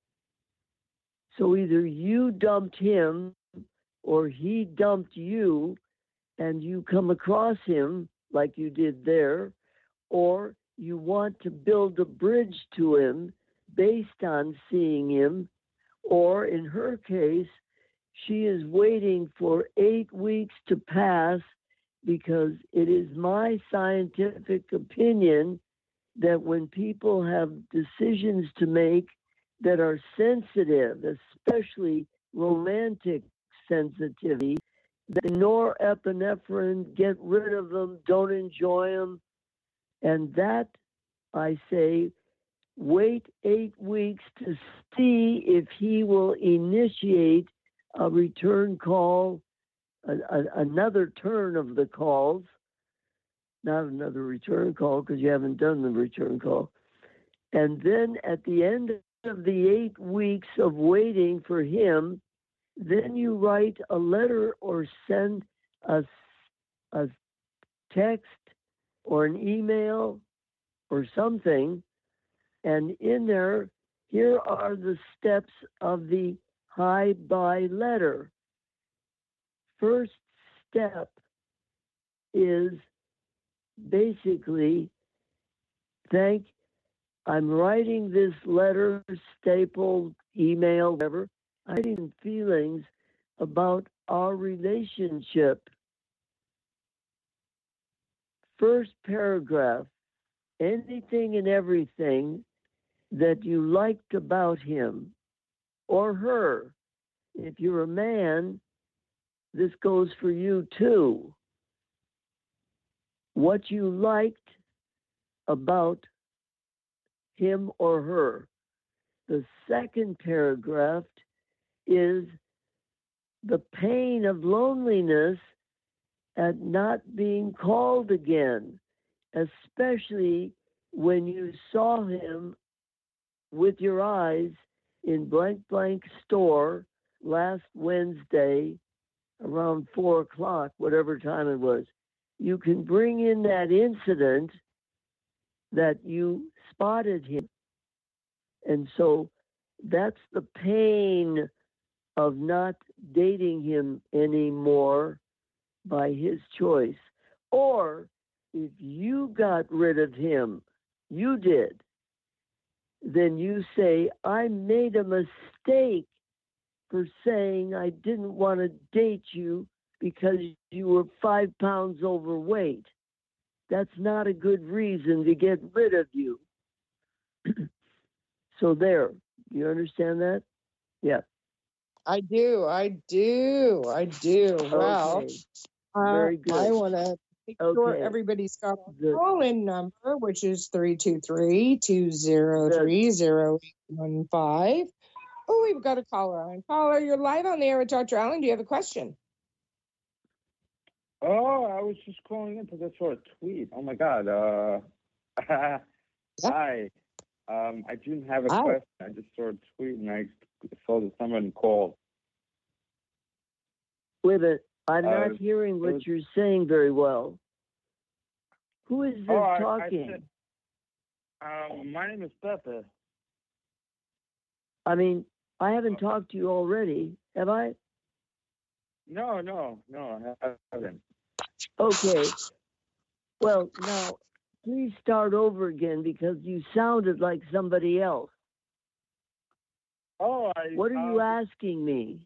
[SPEAKER 4] So either you dumped him or he dumped you, and you come across him like you did there, or you want to build a bridge to him based on seeing him, or in her case, she is waiting for eight weeks to pass because it is my scientific opinion that when people have decisions to make that are sensitive, especially romantic sensitivity, the norepinephrine, get rid of them, don't enjoy them. And that, I say, wait eight weeks to see if he will initiate a return call, a, a, another turn of the calls, not another return call because you haven't done the return call. And then at the end of the eight weeks of waiting for him, then you write a letter or send a, a text or an email or something. And in there, here are the steps of the hi-bye letter. First step is basically, thank, I'm writing this letter, stapled, email, whatever. I'm writing feelings about our relationship. First paragraph, anything and everything that you liked about him or her. If you're a man, this goes for you too. What you liked about him or her. The second paragraph is the pain of loneliness at not being called again, especially when you saw him with your eyes in blank blank store last Wednesday around four o'clock, whatever time it was. You can bring in that incident that you spotted him. And so that's the pain of not dating him anymore by his choice. Or if you got rid of him, you did, then you say, I made a mistake for saying I didn't want to date you because you were five pounds overweight. That's not a good reason to get rid of you. So there, you understand that? Yeah.
[SPEAKER 3] I do, I do, I do. Well,
[SPEAKER 4] Okay.
[SPEAKER 3] uh,
[SPEAKER 4] Very good.
[SPEAKER 3] I want to make sure
[SPEAKER 4] Okay.
[SPEAKER 3] everybody's got a
[SPEAKER 4] The-
[SPEAKER 3] call-in number, which is three two three, two zero three, zero eight one five. Oh, we've got a caller on. Caller, you're live on the air with Doctor Allen. Do you have a question?
[SPEAKER 7] Oh, I was just calling in because I saw a tweet. Oh my God. Uh, hi. Um, I didn't have a
[SPEAKER 3] Hi.
[SPEAKER 7] question. I just saw a tweet and I saw that someone called.
[SPEAKER 4] Wait a minute. I'm
[SPEAKER 7] Uh,
[SPEAKER 4] not hearing what
[SPEAKER 7] was-
[SPEAKER 4] you're saying very well. Who is this
[SPEAKER 7] Oh, I- I
[SPEAKER 4] talking?
[SPEAKER 7] said- Um, my name is Pepe.
[SPEAKER 4] I mean, I haven't talked to you already, have I?
[SPEAKER 7] No, no, no, I haven't.
[SPEAKER 4] Okay. Well, now, please start over again because you sounded like somebody else.
[SPEAKER 7] Oh, I.
[SPEAKER 4] What are you
[SPEAKER 7] um,
[SPEAKER 4] asking me?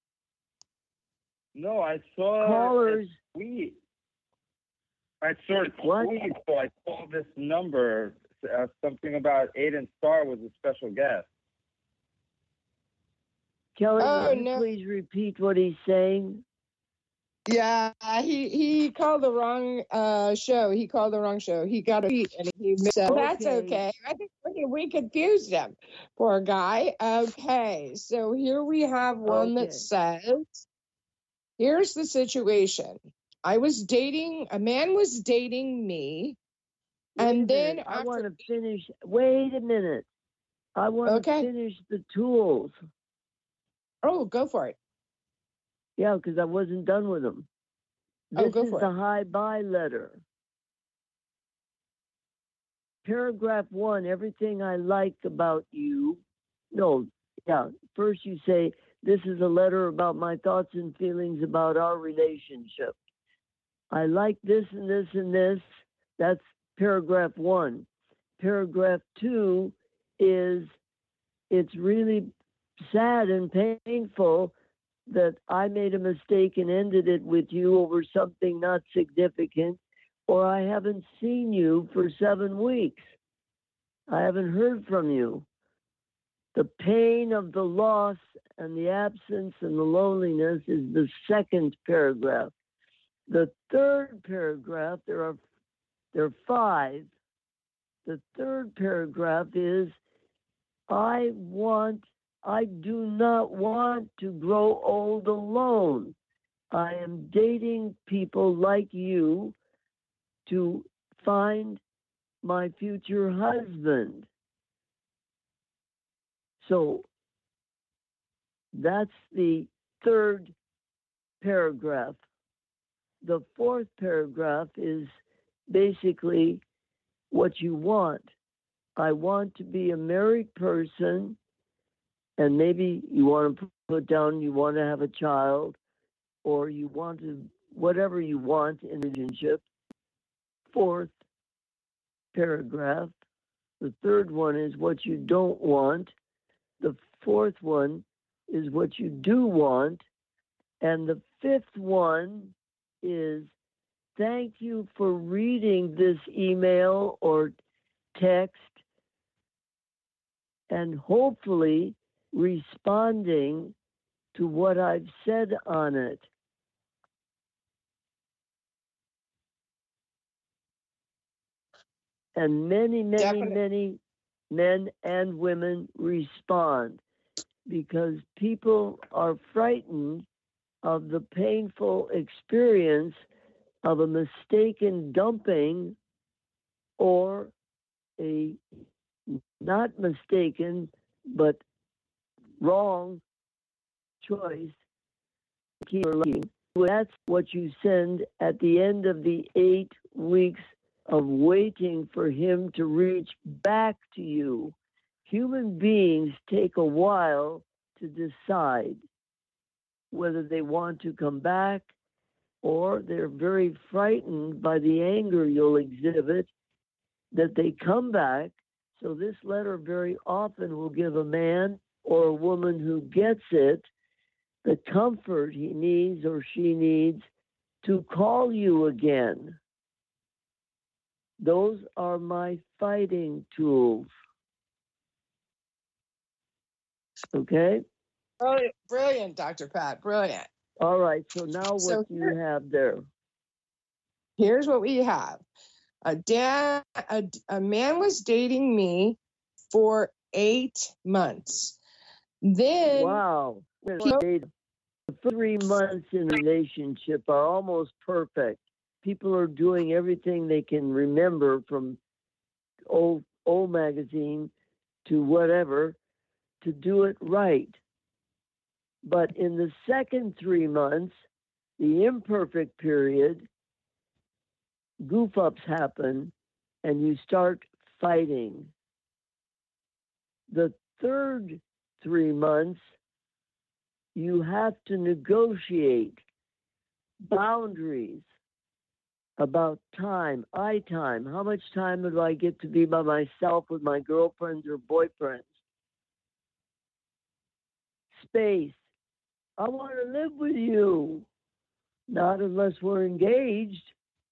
[SPEAKER 7] No, I saw
[SPEAKER 4] Callers,
[SPEAKER 7] a tweet. I saw a
[SPEAKER 4] What?
[SPEAKER 7] tweet, so I called this number. Uh, something about Aiden Starr was a special guest.
[SPEAKER 4] Kelly,
[SPEAKER 3] Oh,
[SPEAKER 4] will you
[SPEAKER 3] no.
[SPEAKER 4] please repeat what he's saying?
[SPEAKER 3] Yeah, he he called the wrong uh, show. He called the wrong show. He got a tweet and he missed it. That's
[SPEAKER 4] Okay.
[SPEAKER 3] okay. I think we, we confused him. Poor guy. Okay, so here we have one
[SPEAKER 4] Okay.
[SPEAKER 3] that says, here's the situation. I was dating, a man was dating me.
[SPEAKER 4] Wait
[SPEAKER 3] And
[SPEAKER 4] a
[SPEAKER 3] then
[SPEAKER 4] minute. I
[SPEAKER 3] after-
[SPEAKER 4] want to finish. Wait a minute. I want
[SPEAKER 3] Okay.
[SPEAKER 4] to finish the tools.
[SPEAKER 3] Oh, go for it.
[SPEAKER 4] Yeah, because I wasn't done with them.
[SPEAKER 3] Oh,
[SPEAKER 4] This
[SPEAKER 3] go
[SPEAKER 4] is
[SPEAKER 3] for
[SPEAKER 4] the
[SPEAKER 3] it.
[SPEAKER 4] high bye letter. Paragraph one, everything I like about you. No, yeah. First you say, this is a letter about my thoughts and feelings about our relationship. I like this and this and this. That's paragraph one. Paragraph two is, it's really sad and painful that I made a mistake and ended it with you over something not significant, or I haven't seen you for seven weeks. I haven't heard from you. The pain of the loss and the absence and the loneliness is the second paragraph. The third paragraph, there are there are five. The third paragraph is, I want I do not want to grow old alone. I am dating people like you to find my future husband. So that's the third paragraph. The fourth paragraph is basically what you want. I want to be a married person, and maybe you want to put down you want to have a child, or you want to, whatever you want in a relationship. Fourth paragraph. The third one is what you don't want. The fourth one is what you do want. And the fifth one is, thank you for reading this email or text and hopefully responding to what I've said on it. And many, many,
[SPEAKER 3] Definitely.
[SPEAKER 4] many men and women respond because people are frightened of the painful experience of a mistaken dumping or a not mistaken but wrong choice. Keep looking. That's what you send at the end of the eight weeks of waiting for him to reach back to you. Human beings take a while to decide whether they want to come back, or they're very frightened by the anger you'll exhibit that they come back. So this letter very often will give a man or a woman who gets it the comfort he needs or she needs to call you again. Those are my fighting tools. Okay?
[SPEAKER 3] Brilliant, brilliant, Doctor Pat, brilliant.
[SPEAKER 4] All right, so now what
[SPEAKER 3] So
[SPEAKER 4] do
[SPEAKER 3] here-
[SPEAKER 4] you have there?
[SPEAKER 3] Here's what we have. A, dad, a, a man was dating me for eight months. Then,
[SPEAKER 4] Wow. The three months in a relationship are almost perfect. People are doing everything they can remember from old old magazine to whatever to do it right. But in the second three months, the imperfect period, goof ups happen and you start fighting. The third three months, you have to negotiate boundaries about time, I time. How much time do I get to be by myself with my girlfriends or boyfriends? Space. I want to live with you. Not unless we're engaged.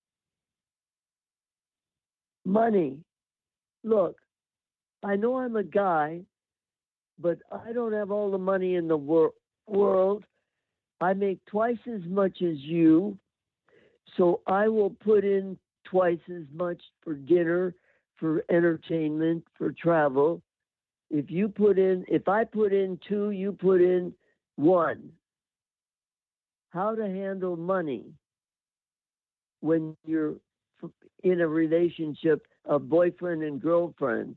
[SPEAKER 4] Money. Look, I know I'm a guy, but I don't have all the money in the wor- world. I make twice as much as you, so I will put in twice as much for dinner, for entertainment, for travel. If you put in, if I put in two, you put in one. How to handle money when you're in a relationship of boyfriend and girlfriend.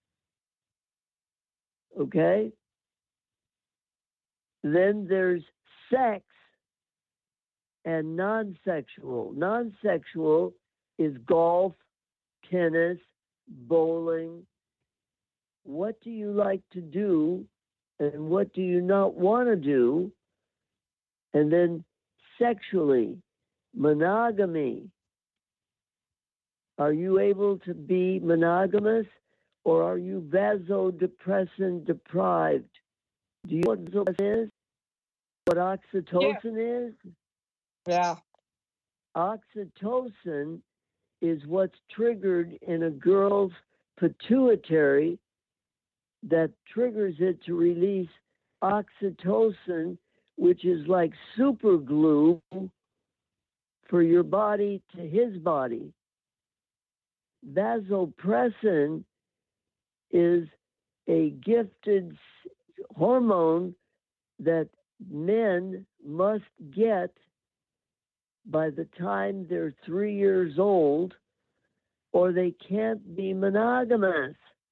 [SPEAKER 4] Okay? Then there's sex and non-sexual. Non-sexual is golf, tennis, bowling. What do you like to do and what do you not want to do? And then sexually, monogamy. Are you able to be monogamous or are you vasodepressant deprived? Do you know what vasodepressant is? What oxytocin yeah. is?
[SPEAKER 3] Yeah.
[SPEAKER 4] Oxytocin is what's triggered in a girl's pituitary that triggers it to release oxytocin, which is like super glue for your body to his body. Vasopressin is a gifted hormone that men must get by the time they're three years old, or they can't be monogamous.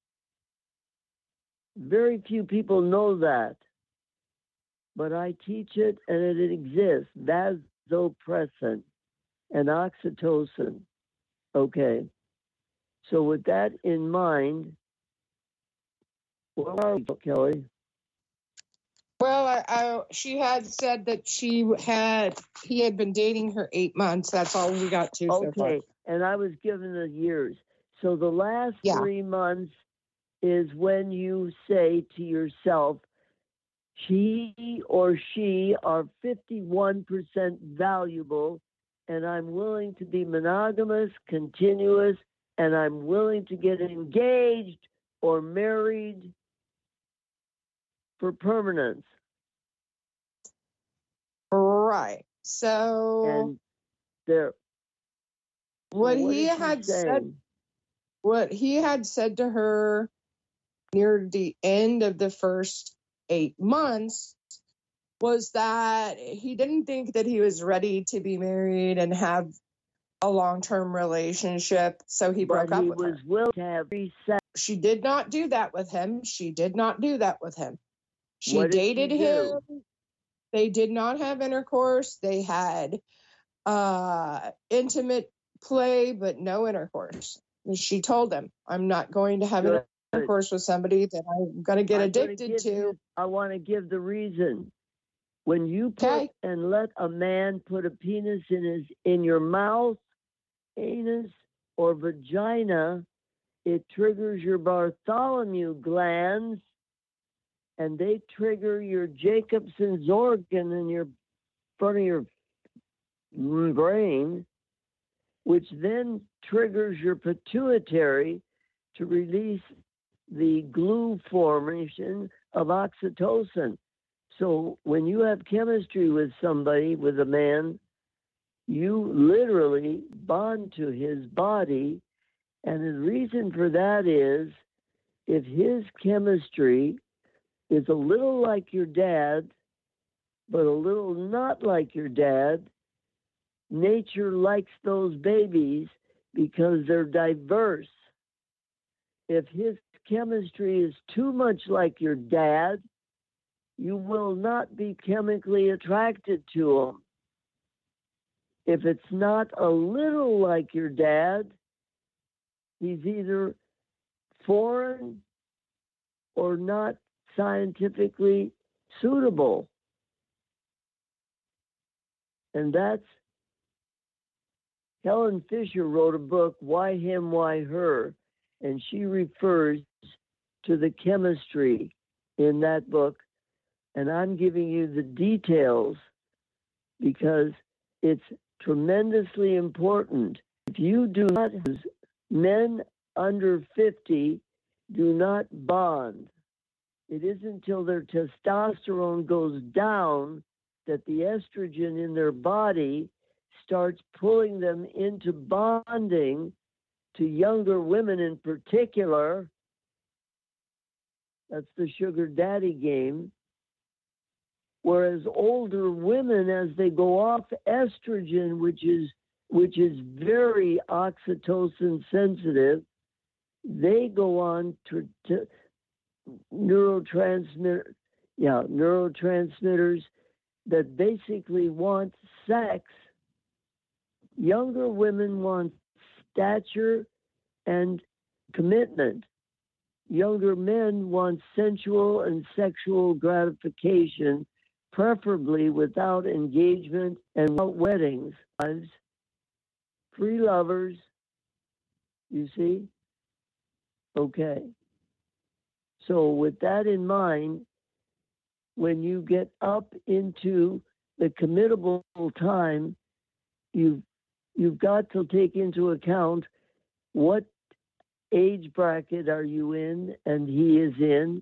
[SPEAKER 4] Very few people know that, but I teach it and it exists. Vasopressin and oxytocin. Okay. So with that in mind, where are we, Kelly?
[SPEAKER 3] Well, I, I, she had said that she had, he had been dating her eight months. That's all we got to
[SPEAKER 4] okay.
[SPEAKER 3] so far.
[SPEAKER 4] And I was given the years. So the last
[SPEAKER 3] yeah.
[SPEAKER 4] three months is when you say to yourself, he or she are fifty-one percent valuable, and I'm willing to be monogamous, continuous, and I'm willing to get engaged or married for permanence.
[SPEAKER 3] Right. So
[SPEAKER 4] and there
[SPEAKER 3] what,
[SPEAKER 4] so what
[SPEAKER 3] he had said what he had said to her near the end of the first eight months was that he didn't think that he was ready to be married and have a long-term relationship, so he broke
[SPEAKER 4] but
[SPEAKER 3] up
[SPEAKER 4] he
[SPEAKER 3] with
[SPEAKER 4] was
[SPEAKER 3] her.
[SPEAKER 4] willing to have sex.
[SPEAKER 3] She did not do that with him. She did not do that with him. She
[SPEAKER 4] what did
[SPEAKER 3] dated
[SPEAKER 4] she
[SPEAKER 3] him.
[SPEAKER 4] do?
[SPEAKER 3] They did not have intercourse. They had uh, intimate play, but no intercourse. And she told him, I'm not going to have
[SPEAKER 4] Good.
[SPEAKER 3] intercourse with somebody that I'm going to get
[SPEAKER 4] I'm gonna
[SPEAKER 3] addicted
[SPEAKER 4] give
[SPEAKER 3] to.
[SPEAKER 4] you- I want to give the reason. When you put
[SPEAKER 3] Okay.
[SPEAKER 4] and let a man put a penis in his in your mouth, anus, or vagina, it triggers your Bartholomew glands, and they trigger your Jacobson's organ in your front of your brain, which then triggers your pituitary to release the glue formation of oxytocin. So when you have chemistry with somebody, with a man, you literally bond to his body. And the reason for that is if his chemistry is a little like your dad, but a little not like your dad, nature likes those babies because they're diverse. If his chemistry is too much like your dad, you will not be chemically attracted to him. If it's not a little like your dad, he's either foreign or not scientifically suitable. And that's, Helen Fisher wrote a book, Why Him, Why Her? And she refers to the chemistry in that book. And I'm giving you the details because it's tremendously important. If you do not, men under fifty do not bond. It isn't until their testosterone goes down that the estrogen in their body starts pulling them into bonding to younger women in particular. That's the sugar daddy game. Whereas older women, as they go off estrogen, which is which is very oxytocin sensitive, they go on to, to neurotransmitter, yeah, neurotransmitters that basically want sex. Younger women want stature and commitment. Younger men want sensual and sexual gratification, preferably without engagement and without weddings. Free lovers, you see? Okay. So with that in mind, when you get up into the committable time, you've, you've got to take into account what age bracket are you in and he is in,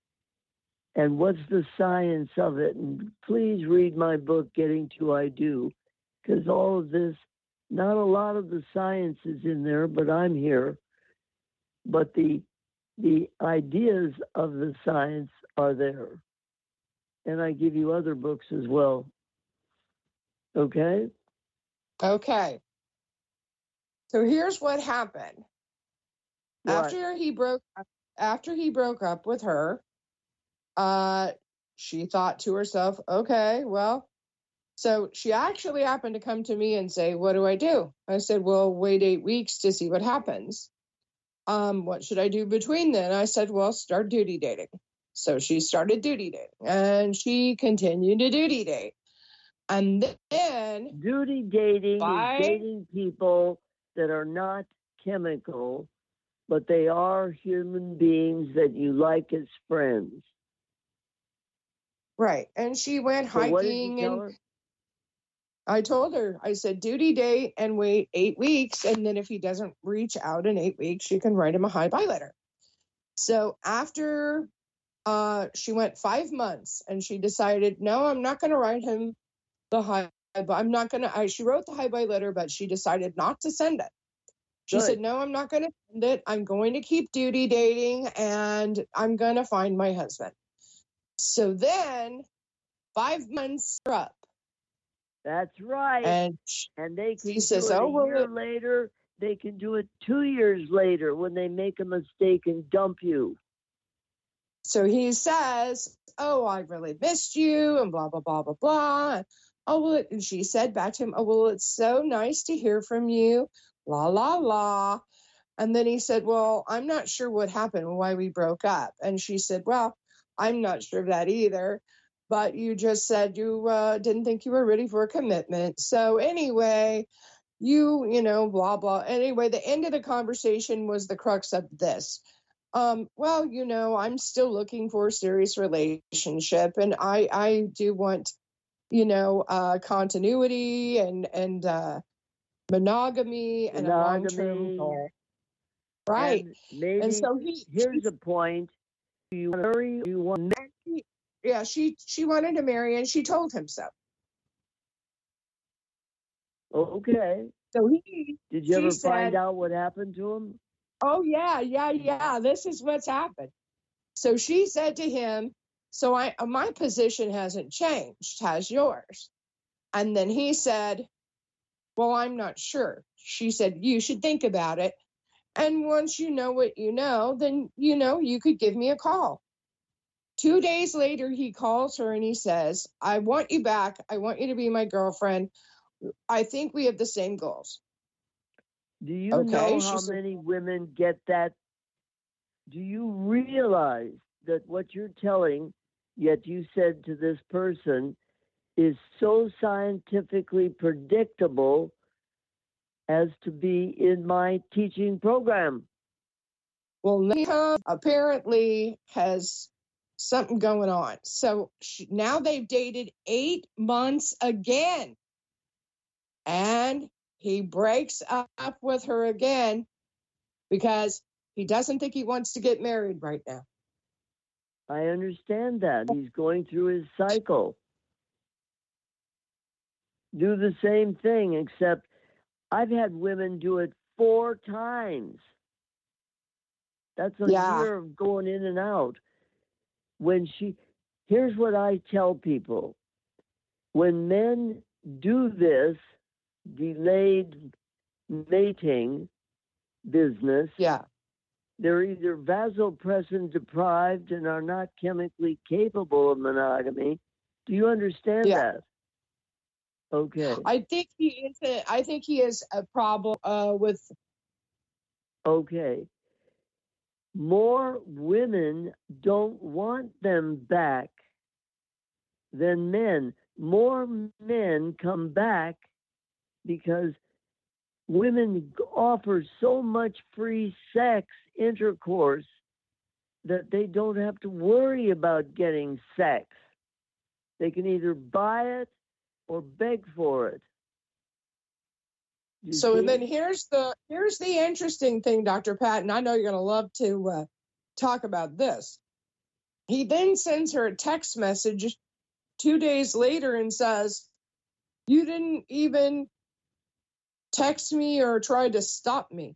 [SPEAKER 4] and what's the science of it. And please read my book, Getting to I Do, because all of this, not a lot of the science is in there, but I'm here. But the the ideas of the science are there. And I give you other books as well. Okay?
[SPEAKER 3] Okay. So here's what happened.
[SPEAKER 4] What?
[SPEAKER 3] After he broke after he broke up with her, uh, she thought to herself, okay, well, so she actually happened to come to me and say, what do I do? I said, well, wait eight weeks to see what happens. Um, what should I do between then? I said, well, start duty dating. So she started duty dating and she continued to duty date. And then
[SPEAKER 4] Duty dating
[SPEAKER 3] by,
[SPEAKER 4] is dating people that are not chemical, but they are human beings that you like as friends.
[SPEAKER 3] right. And she went
[SPEAKER 4] So what did you
[SPEAKER 3] hiking
[SPEAKER 4] tell
[SPEAKER 3] and
[SPEAKER 4] her?
[SPEAKER 3] I told her, I said, duty date and wait eight weeks. And then if he doesn't reach out in eight weeks, you can write him a hi-bye letter. So after uh, she went five months and she decided, no, I'm not going to write him the hi-bye. I'm not going to, she wrote the hi-bye letter, but she decided not to send it. She
[SPEAKER 4] Good.
[SPEAKER 3] said, no, I'm not going to send it. I'm going to keep duty dating and I'm going to find my husband. So then five months are up.
[SPEAKER 4] That's right.
[SPEAKER 3] And
[SPEAKER 4] And they can
[SPEAKER 3] she
[SPEAKER 4] do
[SPEAKER 3] says,
[SPEAKER 4] it
[SPEAKER 3] oh,
[SPEAKER 4] a
[SPEAKER 3] well,
[SPEAKER 4] year later. They can do it two years later when they make a mistake and dump you.
[SPEAKER 3] so he says, oh, I really missed you and blah, blah, blah, blah, blah. Oh, well, and she said back to him, oh, well, it's so nice to hear from you. La, la, la. And then he said, well, I'm not sure what happened, why we broke up. And she said, well, I'm not sure of that either. But you just said you uh, didn't think you were ready for a commitment. So anyway, you, you know, blah, blah. Anyway, the end of the conversation was the crux of this. Um, well, you know, I'm still looking for a serious relationship, and I, I do want, you know, uh, continuity and, and uh, monogamy, and a long-term goal. Right.
[SPEAKER 4] And maybe
[SPEAKER 3] and so he,
[SPEAKER 4] here's
[SPEAKER 3] she,
[SPEAKER 4] a point. Do you want to marry? Do you want to
[SPEAKER 3] yeah, she, she wanted to marry, and she told him so.
[SPEAKER 4] Okay.
[SPEAKER 3] So he,
[SPEAKER 4] Did you ever
[SPEAKER 3] said,
[SPEAKER 4] find out what happened to him?
[SPEAKER 3] Oh, yeah, yeah, yeah. This is what's happened. So she said to him, so I, my position hasn't changed, has yours? And then he said, well, I'm not sure. She said, you should think about it. And once you know what you know, then, you know, you could give me a call. Two days later, he calls her and he says, I want you back. I want you to be my girlfriend. I think we have the same goals.
[SPEAKER 4] Do you
[SPEAKER 3] Okay,
[SPEAKER 4] know
[SPEAKER 3] she
[SPEAKER 4] how
[SPEAKER 3] said-
[SPEAKER 4] many women get that? Do you realize that what you're telling, yet you said to this person, is so scientifically predictable as to be in my teaching program?
[SPEAKER 3] Well, Nika apparently has something going on. So she, now they've dated eight months again. And he breaks up with her again because he doesn't think he wants to get married right now.
[SPEAKER 4] I understand that. He's going through his cycle. Do the same thing, except I've had women do it four times. That's a
[SPEAKER 3] Yeah.
[SPEAKER 4] year of going in and out. When she, here's what I tell people. When men do this delayed mating business,
[SPEAKER 3] Yeah.
[SPEAKER 4] they're either vasopressin deprived and are not chemically capable of monogamy. Do you understand
[SPEAKER 3] Yeah.
[SPEAKER 4] that? Okay.
[SPEAKER 3] I think he is. A, I think he is a problem uh, with.
[SPEAKER 4] Okay. More women don't want them back than men. More men come back because women offer so much free sex intercourse that they don't have to worry about getting sex. They can either buy it or beg for it. You
[SPEAKER 3] So
[SPEAKER 4] see?
[SPEAKER 3] then here's the here's the interesting thing, Doctor Pat, and I know you're going to love to uh, talk about this. He then sends her a text message two days later and says, "You didn't even text me or try to stop me."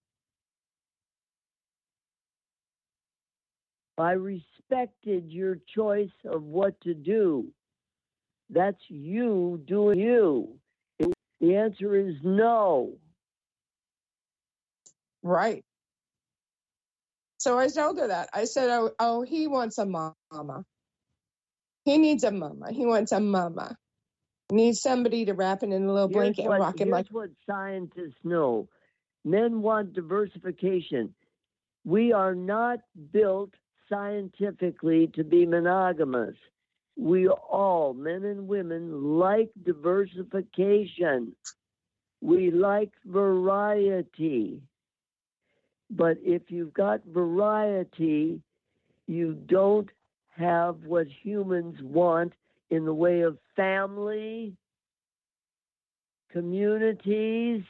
[SPEAKER 4] I respected your choice of what to do. That's you doing you. The answer is no.
[SPEAKER 3] Right. So I told her that. I said, oh, oh, he wants a mama. He needs a mama. He wants a mama. He needs somebody to wrap him in a little
[SPEAKER 4] Here's
[SPEAKER 3] blanket
[SPEAKER 4] what,
[SPEAKER 3] and rock him
[SPEAKER 4] here's
[SPEAKER 3] like.
[SPEAKER 4] what scientists know. Men want diversification. We are not built scientifically to be monogamous. We all, men and women, like diversification. We like variety. But if you've got variety, you don't have what humans want in the way of family, communities.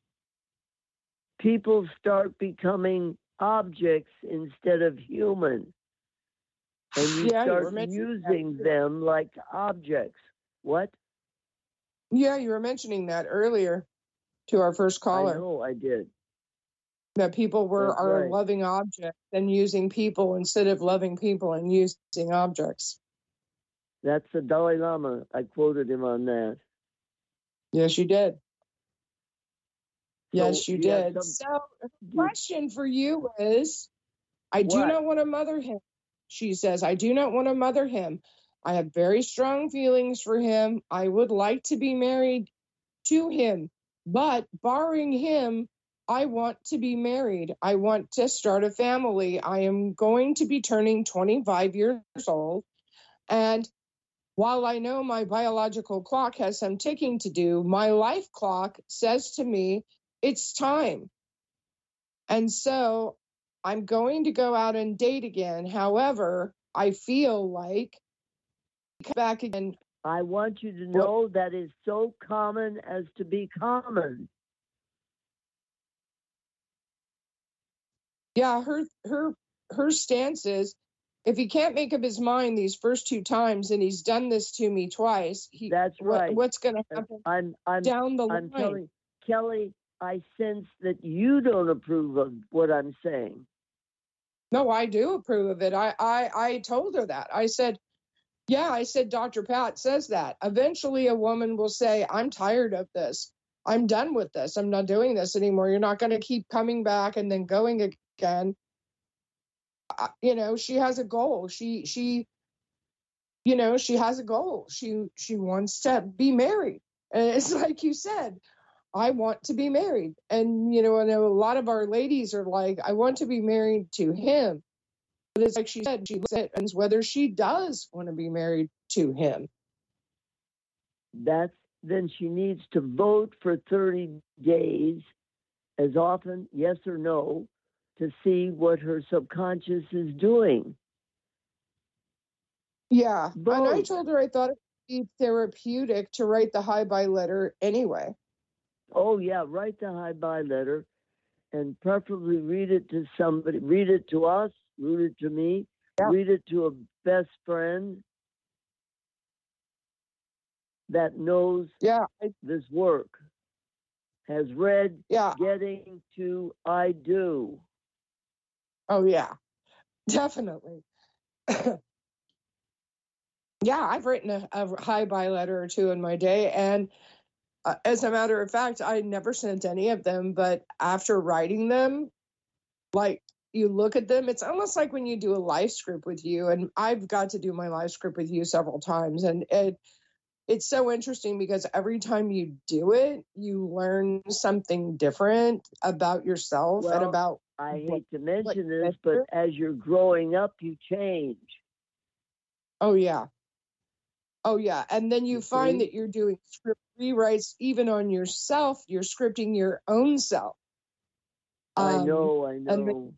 [SPEAKER 4] People start becoming objects instead of human. And you
[SPEAKER 3] Yeah, you were
[SPEAKER 4] start
[SPEAKER 3] mentioning
[SPEAKER 4] using
[SPEAKER 3] that.
[SPEAKER 4] them like objects. What?
[SPEAKER 3] Yeah, you were mentioning that earlier to our first
[SPEAKER 4] I
[SPEAKER 3] caller.
[SPEAKER 4] know I did.
[SPEAKER 3] That people were
[SPEAKER 4] That's
[SPEAKER 3] are
[SPEAKER 4] right.
[SPEAKER 3] loving objects and using people instead of loving people and using objects.
[SPEAKER 4] That's the Dalai Lama. I quoted him on that.
[SPEAKER 3] Yes, you did. Yes,
[SPEAKER 4] So
[SPEAKER 3] you
[SPEAKER 4] you have
[SPEAKER 3] did.
[SPEAKER 4] some-
[SPEAKER 3] So the
[SPEAKER 4] do-
[SPEAKER 3] question for you is, I do
[SPEAKER 4] What?
[SPEAKER 3] not want to mother him. She says, I do not want to mother him. I have very strong feelings for him. I would like to be married to him, but barring him, I want to be married. I want to start a family. I am going to be turning twenty-five years old. And while I know my biological clock has some ticking to do, my life clock says to me, it's time. And so I'm going to go out and date again. However, I feel like back again.
[SPEAKER 4] I want you to know that is so common as to be common.
[SPEAKER 3] Yeah, her her her stance is, if he can't make up his mind these first two times, and he's done this to me twice, he,
[SPEAKER 4] that's right.
[SPEAKER 3] What, what's going to happen
[SPEAKER 4] I'm, I'm,
[SPEAKER 3] down the
[SPEAKER 4] I'm
[SPEAKER 3] line?
[SPEAKER 4] Telling, Kelly, I sense that you don't approve of what I'm saying.
[SPEAKER 3] No, I do approve of it. I, I, I told her that. I said, yeah, I said, Doctor Pat says that. Eventually a woman will say, I'm tired of this. I'm done with this. I'm not doing this anymore. You're not going to keep coming back and then going again. Uh, you know, she has a goal. She, she, you know, she has a goal. She, she wants to be married. And it's like you said, I want to be married. And, you know, I know a lot of our ladies are like, I want to be married to him. But it's like she said, she looks at whether she does want to be married to him.
[SPEAKER 4] That's, then she needs to vote for thirty days, as often, yes or no, to see what her subconscious is doing.
[SPEAKER 3] Yeah.
[SPEAKER 4] Vote.
[SPEAKER 3] And I told her I thought it would be therapeutic to write the hi-bye letter anyway.
[SPEAKER 4] Oh, yeah, write the hi-bye letter and preferably read it to somebody. Read it to us, read it to me, yeah. Read it to a best friend that knows
[SPEAKER 3] yeah.
[SPEAKER 4] this work, has read
[SPEAKER 3] yeah.
[SPEAKER 4] Getting to I Do.
[SPEAKER 3] Oh, yeah, definitely. Yeah, I've written a, a hi-bye letter or two in my day, and uh, as a matter of fact, I never sent any of them, but after writing them, like, you look at them, it's almost like when you do a life script with you, and I've got to do my life script with you several times, and it it's so interesting because every time you do it, you learn something different about yourself
[SPEAKER 4] well,
[SPEAKER 3] and about
[SPEAKER 4] I
[SPEAKER 3] what,
[SPEAKER 4] hate to mention this, but as you're growing up, you change.
[SPEAKER 3] Oh, yeah. Oh, yeah. And then you, you find see? that you're doing script rewrites even on yourself. You're scripting your own self.
[SPEAKER 4] I
[SPEAKER 3] um,
[SPEAKER 4] know, I know.
[SPEAKER 3] And,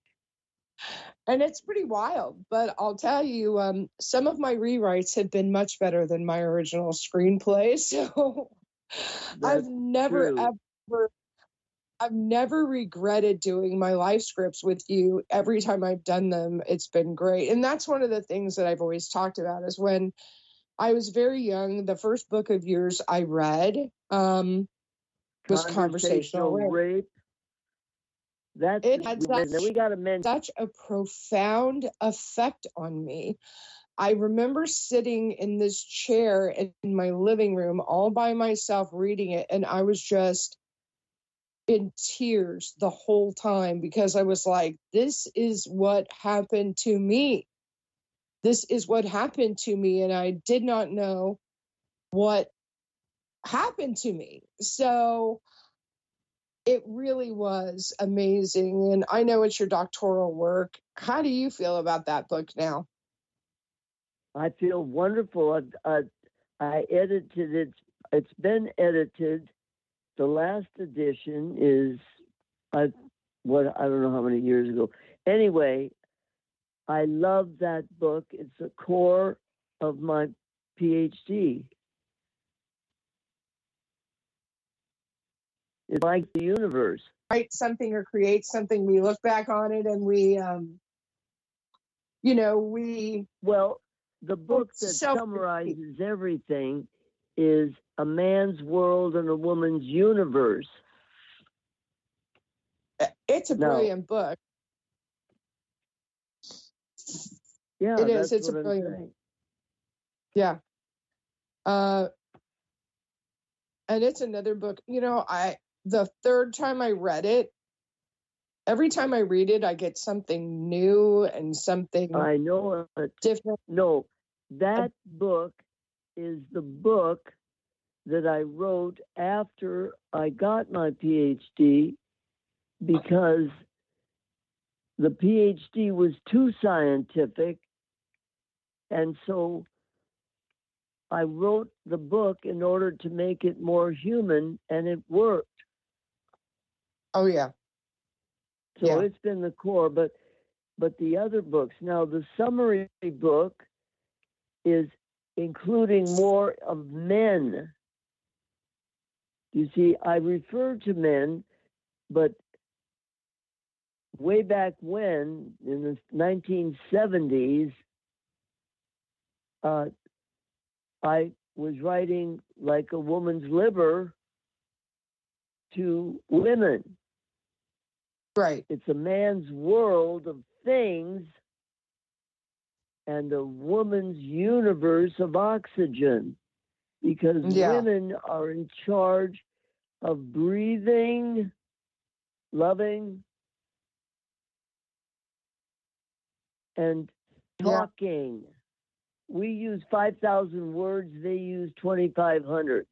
[SPEAKER 3] and it's pretty wild. But I'll tell you, um, some of my rewrites have been much better than my original screenplay. So I've never,
[SPEAKER 4] true.
[SPEAKER 3] ever, I've never regretted doing my life scripts with you. Every time I've done them, it's been great. And that's one of the things that I've always talked about is when I was very young, the first book of yours I read um, was Conversational, Conversational Rape.
[SPEAKER 4] Rape. That's,
[SPEAKER 3] it had such,
[SPEAKER 4] we gotta mention.
[SPEAKER 3] such a profound effect on me. I remember sitting in this chair in my living room all by myself reading it, and I was just in tears the whole time because I was like, this is what happened to me. This is what happened to me, and I did not know what happened to me. So it really was amazing, and I know it's your doctoral work. How do you feel about that book now?
[SPEAKER 4] I feel wonderful. I, I, I edited it. It's been edited. The last edition is, I, what I don't know how many years ago. Anyway, I love that book. It's the core of my PhD. It's like the universe.
[SPEAKER 3] Write something or create something, we look back on it and we, um, you know, we...
[SPEAKER 4] Well, the book that
[SPEAKER 3] self-
[SPEAKER 4] summarizes everything is A Man's World and a Woman's Universe.
[SPEAKER 3] It's a brilliant no. book.
[SPEAKER 4] Yeah,
[SPEAKER 3] it is.
[SPEAKER 4] That's
[SPEAKER 3] it's a
[SPEAKER 4] what
[SPEAKER 3] brilliant
[SPEAKER 4] I'm saying.
[SPEAKER 3] Yeah. Uh, and it's another book. You know, I the third time I read it, every time I read it, I get something new and something
[SPEAKER 4] I know it.
[SPEAKER 3] different.
[SPEAKER 4] No, that book is the book that I wrote after I got my P H D, because the P H D was too scientific. And so I wrote the book in order to make it more human, and it worked.
[SPEAKER 3] Oh, yeah.
[SPEAKER 4] So
[SPEAKER 3] Yeah.
[SPEAKER 4] it's been the core, but but the other books. Now, the summary book is including more of men. You see, I refer to men, but way back when, in the nineteen seventies, uh, I was writing like a woman's liver to women.
[SPEAKER 3] Right.
[SPEAKER 4] It's a man's world of things and a woman's universe of oxygen, because
[SPEAKER 3] Yeah.
[SPEAKER 4] women are in charge of breathing, loving, and
[SPEAKER 3] Yeah.
[SPEAKER 4] talking. We use five thousand words, they use twenty-five hundred.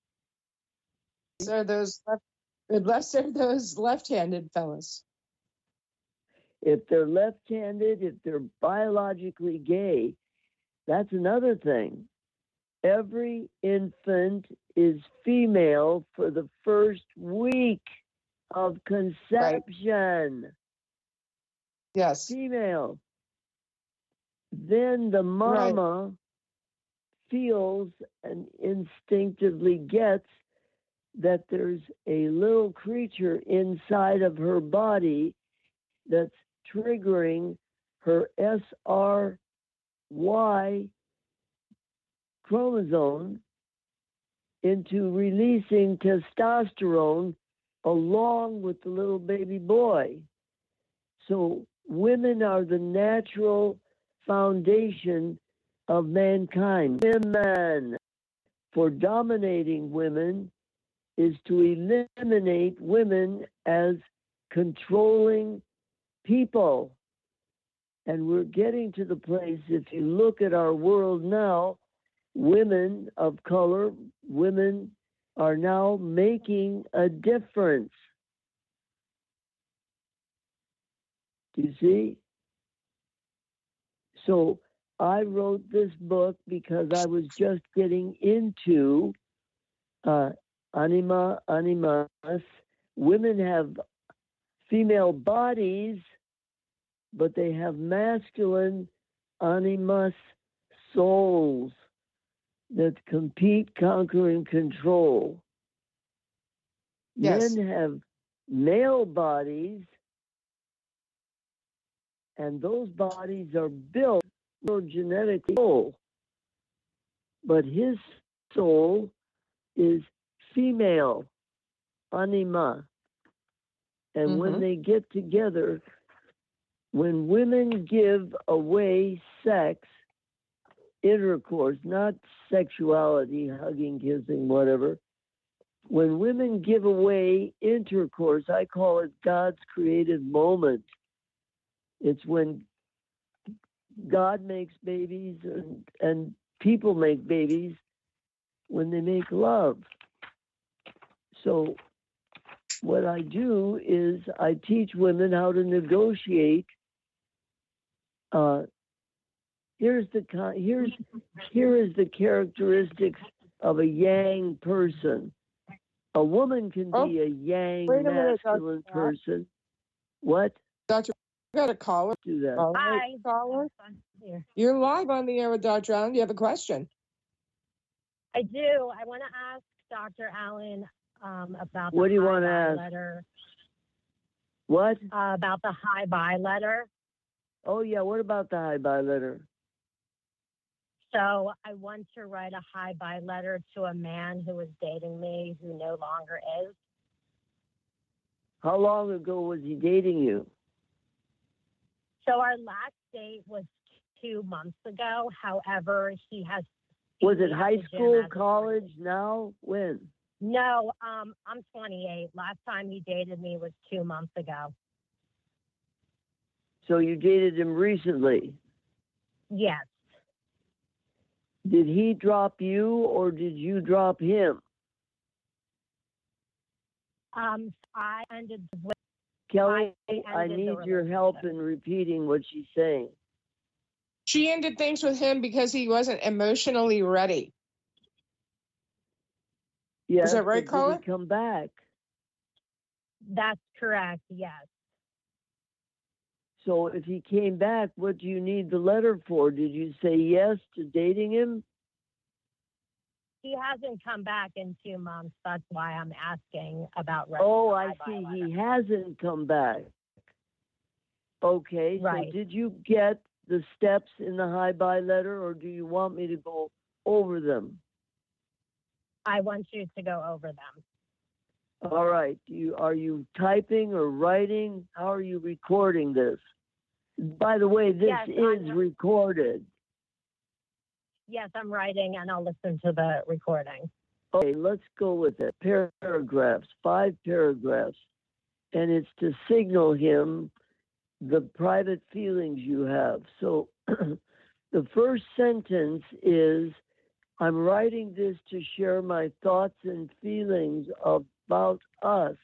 [SPEAKER 3] So those left, unless they're those left-handed fellas.
[SPEAKER 4] If they're left-handed, if they're biologically gay, that's another thing. Every infant is female for the first week of conception.
[SPEAKER 3] Yes.
[SPEAKER 4] Female. Then the mama feels and instinctively gets that there's a little creature inside of her body that's triggering her S R Y chromosome into releasing testosterone along with the little baby boy. So women are the natural foundation of mankind. Women, for dominating women, is to eliminate women as controlling people. And we're getting to the place, if you look at our world now, women of color, women are now making a difference. Do you see? So I wrote this book because I was just getting into uh, anima, animus. Women have female bodies, but they have masculine animus souls that compete, conquer, and control.
[SPEAKER 3] Yes.
[SPEAKER 4] Men have male bodies, and those bodies are built genetically, but his soul is female, anima. And
[SPEAKER 3] Mhm.
[SPEAKER 4] when they get together, when women give away sex, intercourse, not sexuality, hugging, kissing, whatever. When women give away intercourse, I call it God's creative moment. It's when God makes babies and, and people make babies when they make love. So what I do is I teach women how to negotiate. Uh, here's the here's here is the characteristics of a yang person. A woman can
[SPEAKER 3] Oh,
[SPEAKER 4] be a yang
[SPEAKER 3] wait a minute,
[SPEAKER 4] masculine
[SPEAKER 3] Doctor
[SPEAKER 4] person. What?
[SPEAKER 3] Doctor, we got a caller.
[SPEAKER 4] Do that.
[SPEAKER 3] All right,
[SPEAKER 8] Hi.
[SPEAKER 3] caller.
[SPEAKER 8] Here.
[SPEAKER 3] You're live on the air with Doctor Allen. Do you have a question?
[SPEAKER 8] I do. I want to ask Doctor Allen um, about the
[SPEAKER 4] What do you
[SPEAKER 8] high
[SPEAKER 4] wanna
[SPEAKER 8] buy
[SPEAKER 4] ask?
[SPEAKER 8] letter.
[SPEAKER 4] What?
[SPEAKER 8] Uh, about the high buy letter.
[SPEAKER 4] Oh yeah. What about the high buy letter?
[SPEAKER 8] So I want to write a high buy letter to a man who was dating me who no longer is.
[SPEAKER 4] How long ago was he dating you?
[SPEAKER 8] So our last date was two months ago. However, he has.
[SPEAKER 4] Was
[SPEAKER 8] seen
[SPEAKER 4] it
[SPEAKER 8] me at
[SPEAKER 4] high
[SPEAKER 8] the gym
[SPEAKER 4] school,
[SPEAKER 8] as a
[SPEAKER 4] college?
[SPEAKER 8] friend.
[SPEAKER 4] Now? When?
[SPEAKER 8] No, um, I'm twenty-eight. Last time he dated me was two months ago.
[SPEAKER 4] So you dated him recently?
[SPEAKER 8] Yes.
[SPEAKER 4] Did he drop you or did you drop him?
[SPEAKER 8] Um, I ended with
[SPEAKER 4] Kelly,
[SPEAKER 8] I
[SPEAKER 4] I
[SPEAKER 8] ended the
[SPEAKER 4] need your help
[SPEAKER 8] relationship.
[SPEAKER 4] in repeating what she's saying.
[SPEAKER 3] She ended things with him because he wasn't emotionally ready.
[SPEAKER 4] Yes,
[SPEAKER 3] that right,
[SPEAKER 4] but
[SPEAKER 3] Colin?
[SPEAKER 4] did he come back?
[SPEAKER 8] That's correct. Yes.
[SPEAKER 4] So if he came back, what do you need the letter for? Did you say yes to dating him?
[SPEAKER 8] He hasn't come back in two months. That's why I'm asking about.
[SPEAKER 4] Oh,
[SPEAKER 8] the
[SPEAKER 4] I
[SPEAKER 8] high
[SPEAKER 4] see.
[SPEAKER 8] bar
[SPEAKER 4] He
[SPEAKER 8] letter.
[SPEAKER 4] hasn't come back. Okay,
[SPEAKER 8] Right.
[SPEAKER 4] so did you get the steps in the high buy letter, or do you want me to go over them?
[SPEAKER 8] I want you to go over them.
[SPEAKER 4] All right. Do you, are you typing or writing? How are you recording this? By the way, this
[SPEAKER 8] Yes,
[SPEAKER 4] is
[SPEAKER 8] I'm-
[SPEAKER 4] recorded.
[SPEAKER 8] Yes, I'm writing, and I'll listen to the recording.
[SPEAKER 4] Okay, let's go with it. Paragraphs, five paragraphs. And it's to signal him the private feelings you have. So the first sentence is, I'm writing this to share my thoughts and feelings about us.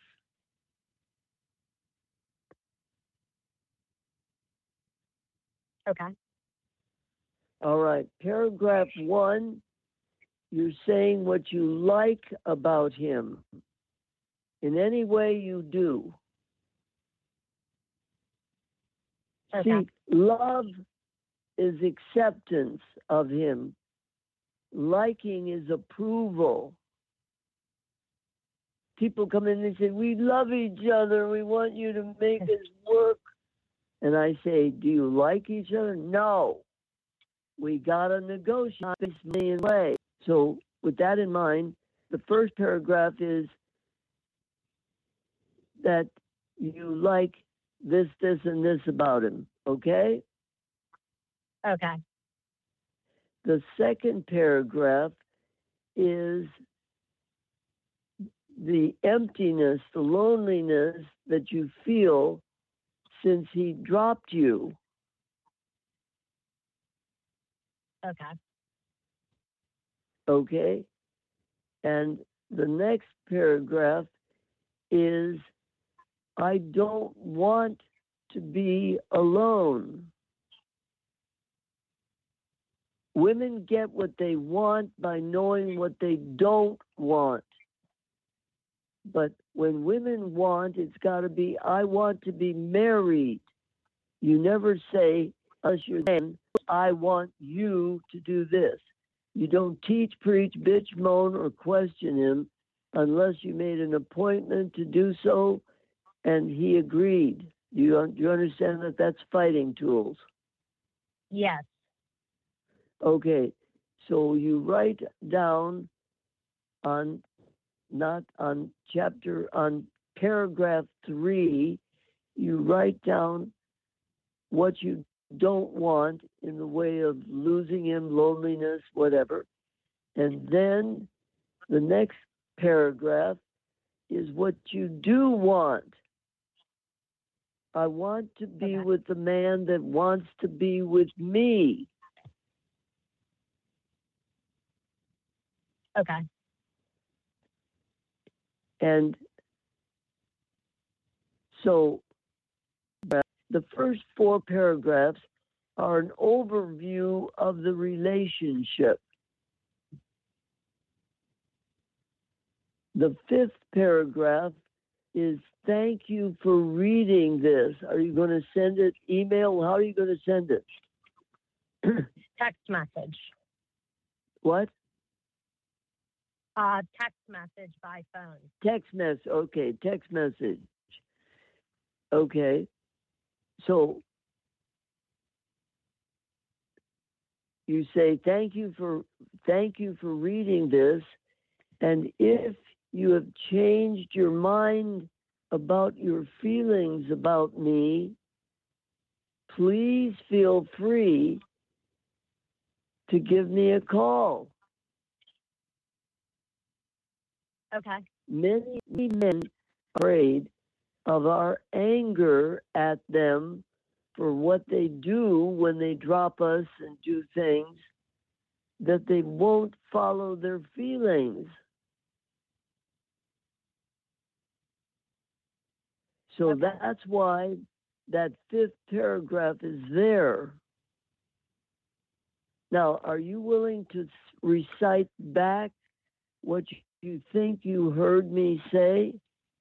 [SPEAKER 8] Okay.
[SPEAKER 4] All right. Paragraph one, you're saying what you like about him in any way you do.
[SPEAKER 8] Okay.
[SPEAKER 4] See, love is acceptance of him. Liking is approval. People come in and say, we love each other. We want you to make us work. And I say, do you like each other? No. We got to negotiate this million ways. So with that in mind, the first paragraph is that you like this, this, and this about him. Okay?
[SPEAKER 8] Okay.
[SPEAKER 4] The second paragraph is the emptiness, the loneliness that you feel since he dropped you.
[SPEAKER 8] Okay.
[SPEAKER 4] Okay? And the next paragraph is, I don't want to be alone. Women get what they want by knowing what they don't want. But when women want, it's got to be, I want to be married. You never say, unless you're then, I want you to do this. You don't teach, preach, bitch, moan, or question him unless you made an appointment to do so and he agreed. Do you, do you understand that that's fighting tools?
[SPEAKER 8] Yes.
[SPEAKER 4] Okay, so you write down on, not on chapter, on paragraph three, you write down what you don't want in the way of losing him, loneliness, whatever. And then the next paragraph is what you do want. I want to be
[SPEAKER 8] Okay.
[SPEAKER 4] with the man that wants to be with me.
[SPEAKER 8] Okay.
[SPEAKER 4] And so the first four paragraphs are an overview of the relationship. The fifth paragraph is thank you for reading this. Are you going to send it email? How are you going to send it?
[SPEAKER 8] Text message.
[SPEAKER 4] What?
[SPEAKER 8] Uh, text message by phone.
[SPEAKER 4] Text message. Okay, text message. Okay. So you say thank you for thank you for reading this, and if you have changed your mind about your feelings about me, please feel free to give me a call.
[SPEAKER 8] Okay.
[SPEAKER 4] Many men are afraid of our anger at them for what they do when they drop us and do things that they won't follow their feelings. So
[SPEAKER 8] Okay.
[SPEAKER 4] that's why that fifth paragraph is there. Now, are you willing to recite back what you think you heard me say?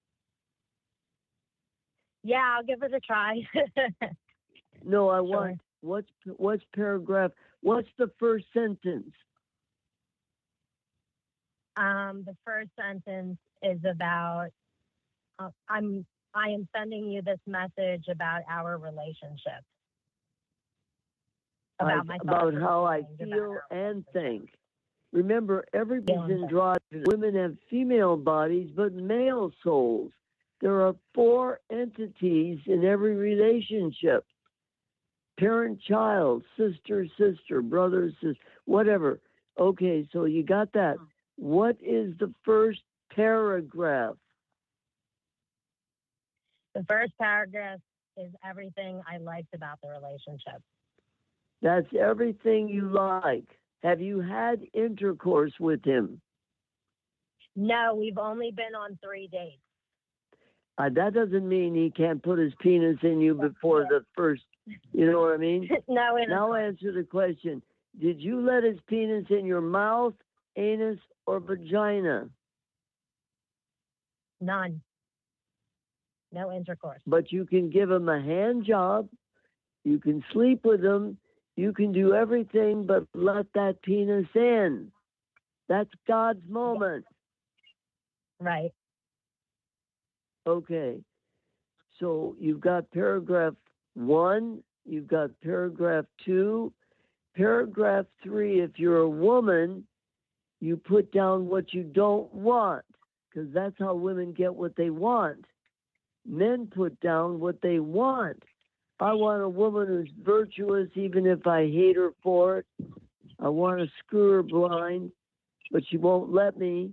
[SPEAKER 8] Yeah, I'll give it a try.
[SPEAKER 4] No, I
[SPEAKER 8] Sure.
[SPEAKER 4] want what's what's paragraph. What's the first sentence?
[SPEAKER 8] Um, the first sentence is about uh, I'm I am sending you this message about our relationship. About
[SPEAKER 4] I,
[SPEAKER 8] my
[SPEAKER 4] about
[SPEAKER 8] thoughts and
[SPEAKER 4] how I
[SPEAKER 8] feelings about
[SPEAKER 4] feel
[SPEAKER 8] our
[SPEAKER 4] and
[SPEAKER 8] relationship.
[SPEAKER 4] think. Remember, everybody's
[SPEAKER 8] Feeling
[SPEAKER 4] androgynous. Women have female bodies, but male souls. There are four entities in every relationship: parent, child, sister, sister, brother, sister, whatever. Okay, so you got that. What is the first paragraph?
[SPEAKER 8] The first paragraph is everything I liked about the relationship.
[SPEAKER 4] That's everything you like. Have you had intercourse with him?
[SPEAKER 8] No, we've only been on three dates.
[SPEAKER 4] Uh, that doesn't mean he can't put his penis in you before the first, you know what I mean?
[SPEAKER 8] No, in
[SPEAKER 4] Now answer the question. Did you let his penis in your mouth, anus, or vagina?
[SPEAKER 8] none. No intercourse.
[SPEAKER 4] But you can give him a hand job. You can sleep with him. You can do everything but let that penis in. That's God's moment.
[SPEAKER 8] Right.
[SPEAKER 4] Okay. So you've got paragraph one, you've got paragraph two, paragraph three. If you're a woman, you put down what you don't want, because that's how women get what they want. Men put down what they want. I want a woman who's virtuous, even if I hate her for it. I want to screw her blind, but she won't let me.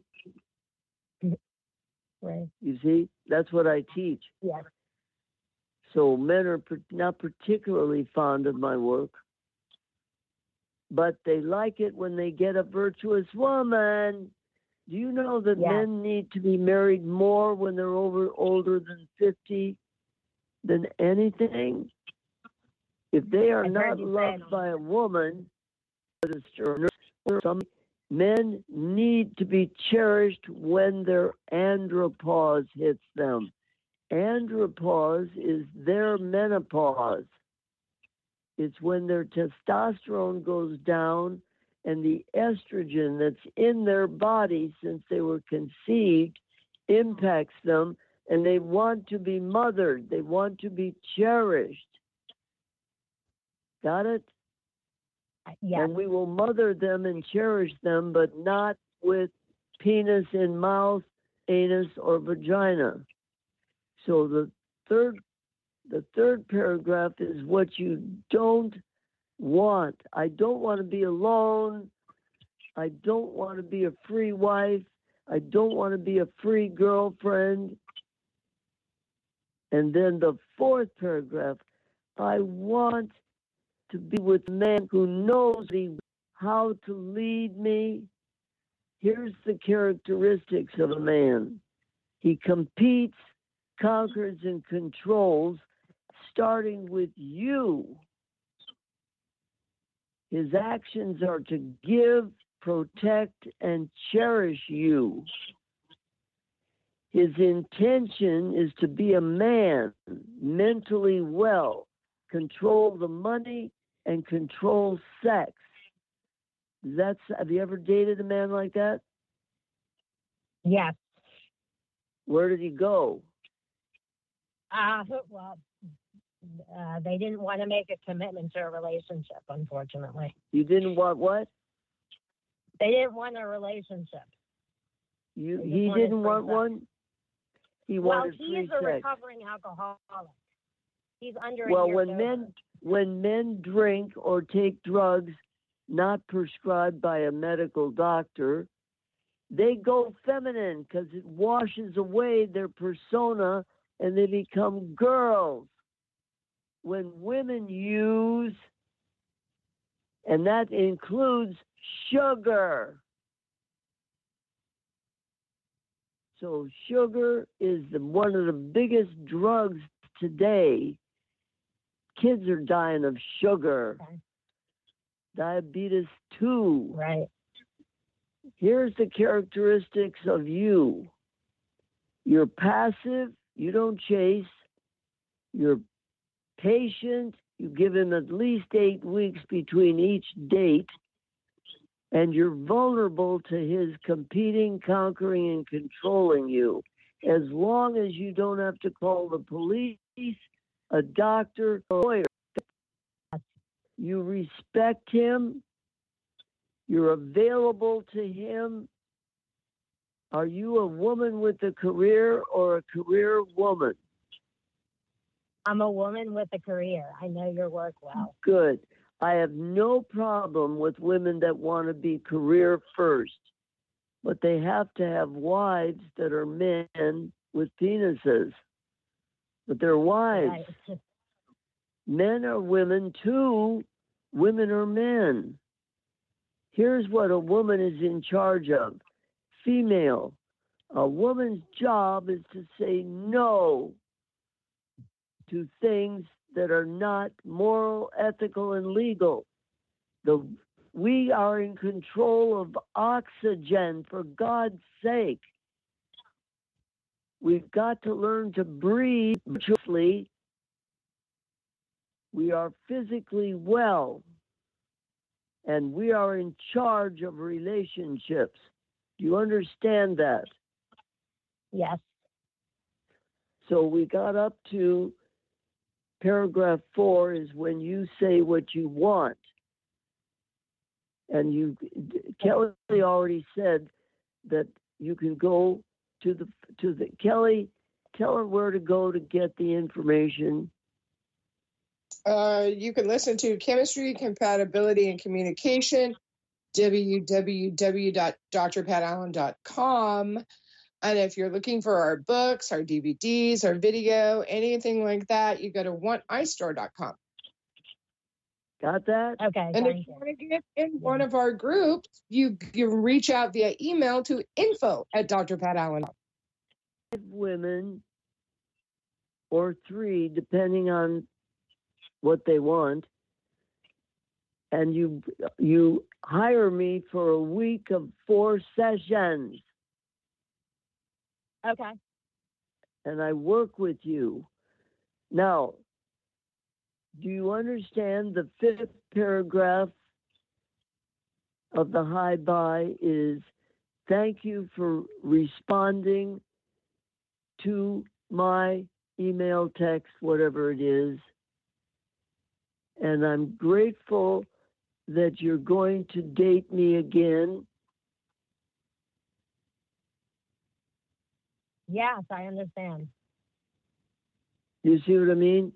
[SPEAKER 8] Right.
[SPEAKER 4] You see, that's what I teach.
[SPEAKER 8] Yes.
[SPEAKER 4] So men are not particularly fond of my work, but they like it when they get a virtuous woman. Do you know that
[SPEAKER 8] Yes.
[SPEAKER 4] men need to be married more when they're over older than fifty than anything? If they are
[SPEAKER 8] I've
[SPEAKER 4] not
[SPEAKER 8] heard you say
[SPEAKER 4] loved
[SPEAKER 8] it.
[SPEAKER 4] by a woman, some men need to be cherished when their andropause hits them. Andropause is their menopause. It's when their testosterone goes down and the estrogen that's in their body since they were conceived impacts them, and they want to be mothered. They want to be cherished. Got it?
[SPEAKER 8] Yes.
[SPEAKER 4] And we will mother them and cherish them, but not with penis in mouth, anus, or vagina. So the third the third paragraph is what you don't want. I don't want to be alone. I don't want to be a free wife. I don't want to be a free girlfriend. And then the fourth paragraph, I want to be with a man who knows how to lead me. Here's the characteristics of a man. He competes, conquers, and controls, starting with you. His actions are to give, protect, and cherish you. His intention is to be a man, mentally well, control the money, and control sex. That's, have you ever dated a man like that?
[SPEAKER 8] Yes.
[SPEAKER 4] Where did he go?
[SPEAKER 8] Uh, well, uh, they didn't want to make a commitment to a relationship, unfortunately.
[SPEAKER 4] You didn't want what?
[SPEAKER 8] They didn't want a relationship.
[SPEAKER 4] You,
[SPEAKER 8] They just
[SPEAKER 4] he
[SPEAKER 8] wanted
[SPEAKER 4] didn't
[SPEAKER 8] free
[SPEAKER 4] want
[SPEAKER 8] sex.
[SPEAKER 4] one? He
[SPEAKER 8] Well,
[SPEAKER 4] wanted
[SPEAKER 8] he
[SPEAKER 4] free
[SPEAKER 8] is a
[SPEAKER 4] sex.
[SPEAKER 8] recovering alcoholic. He's under a
[SPEAKER 4] Well,
[SPEAKER 8] year
[SPEAKER 4] when
[SPEAKER 8] sober.
[SPEAKER 4] men when men drink or take drugs not prescribed by a medical doctor, they go feminine because it washes away their persona and they become girls. When women use, and that includes sugar. So sugar is the, one of the biggest drugs today. Kids are dying of sugar.
[SPEAKER 8] Okay.
[SPEAKER 4] Diabetes two.
[SPEAKER 8] Right.
[SPEAKER 4] Here's the characteristics of you. You're passive. You don't chase. You're patient. You give him at least eight weeks between each date. And you're vulnerable to his competing, conquering, and controlling you. As long as you don't have to call the police, a doctor, or a lawyer. You respect him. You're available to him. Are you a woman with a career or a career woman?
[SPEAKER 8] I'm a woman with a career. I know your work well.
[SPEAKER 4] Good. I have no problem with women that want to be career first, but they have to have wives that are men with penises. But they're wives.
[SPEAKER 8] Right.
[SPEAKER 4] Men are women too. Women are men. Here's what a woman is in charge of. Female. A woman's job is to say no to things that are not moral, ethical, and legal. The, we are in control of oxygen, for God's sake. We've got to learn to breathe virtually. We are physically well, and we are in charge of relationships. Do you understand that?
[SPEAKER 8] Yes.
[SPEAKER 4] So we got up to paragraph four is when you say what you want. And you, Kelly already said that you can go to the, to the, Kelly, tell her where to go to get the information.
[SPEAKER 3] Uh, you can listen to Chemistry, Compatibility, and Communication, w w w dot d r pat allen dot com. And if you're looking for our books, our D V Ds, our video, anything like that, you go to one i store dot com.
[SPEAKER 4] Got that?
[SPEAKER 8] Okay.
[SPEAKER 3] And if you want to get in one of our groups, you you reach out via email to info at d r pat allen.
[SPEAKER 4] Five women or three, depending on what they want, and you you hire me for a week of four sessions.
[SPEAKER 8] Okay.
[SPEAKER 4] And I work with you. Now, do you understand the fifth paragraph of the high bye is thank you for responding to my email, text, whatever it is. And I'm grateful that you're going to date me again.
[SPEAKER 8] Yes, I understand.
[SPEAKER 4] You see what I mean?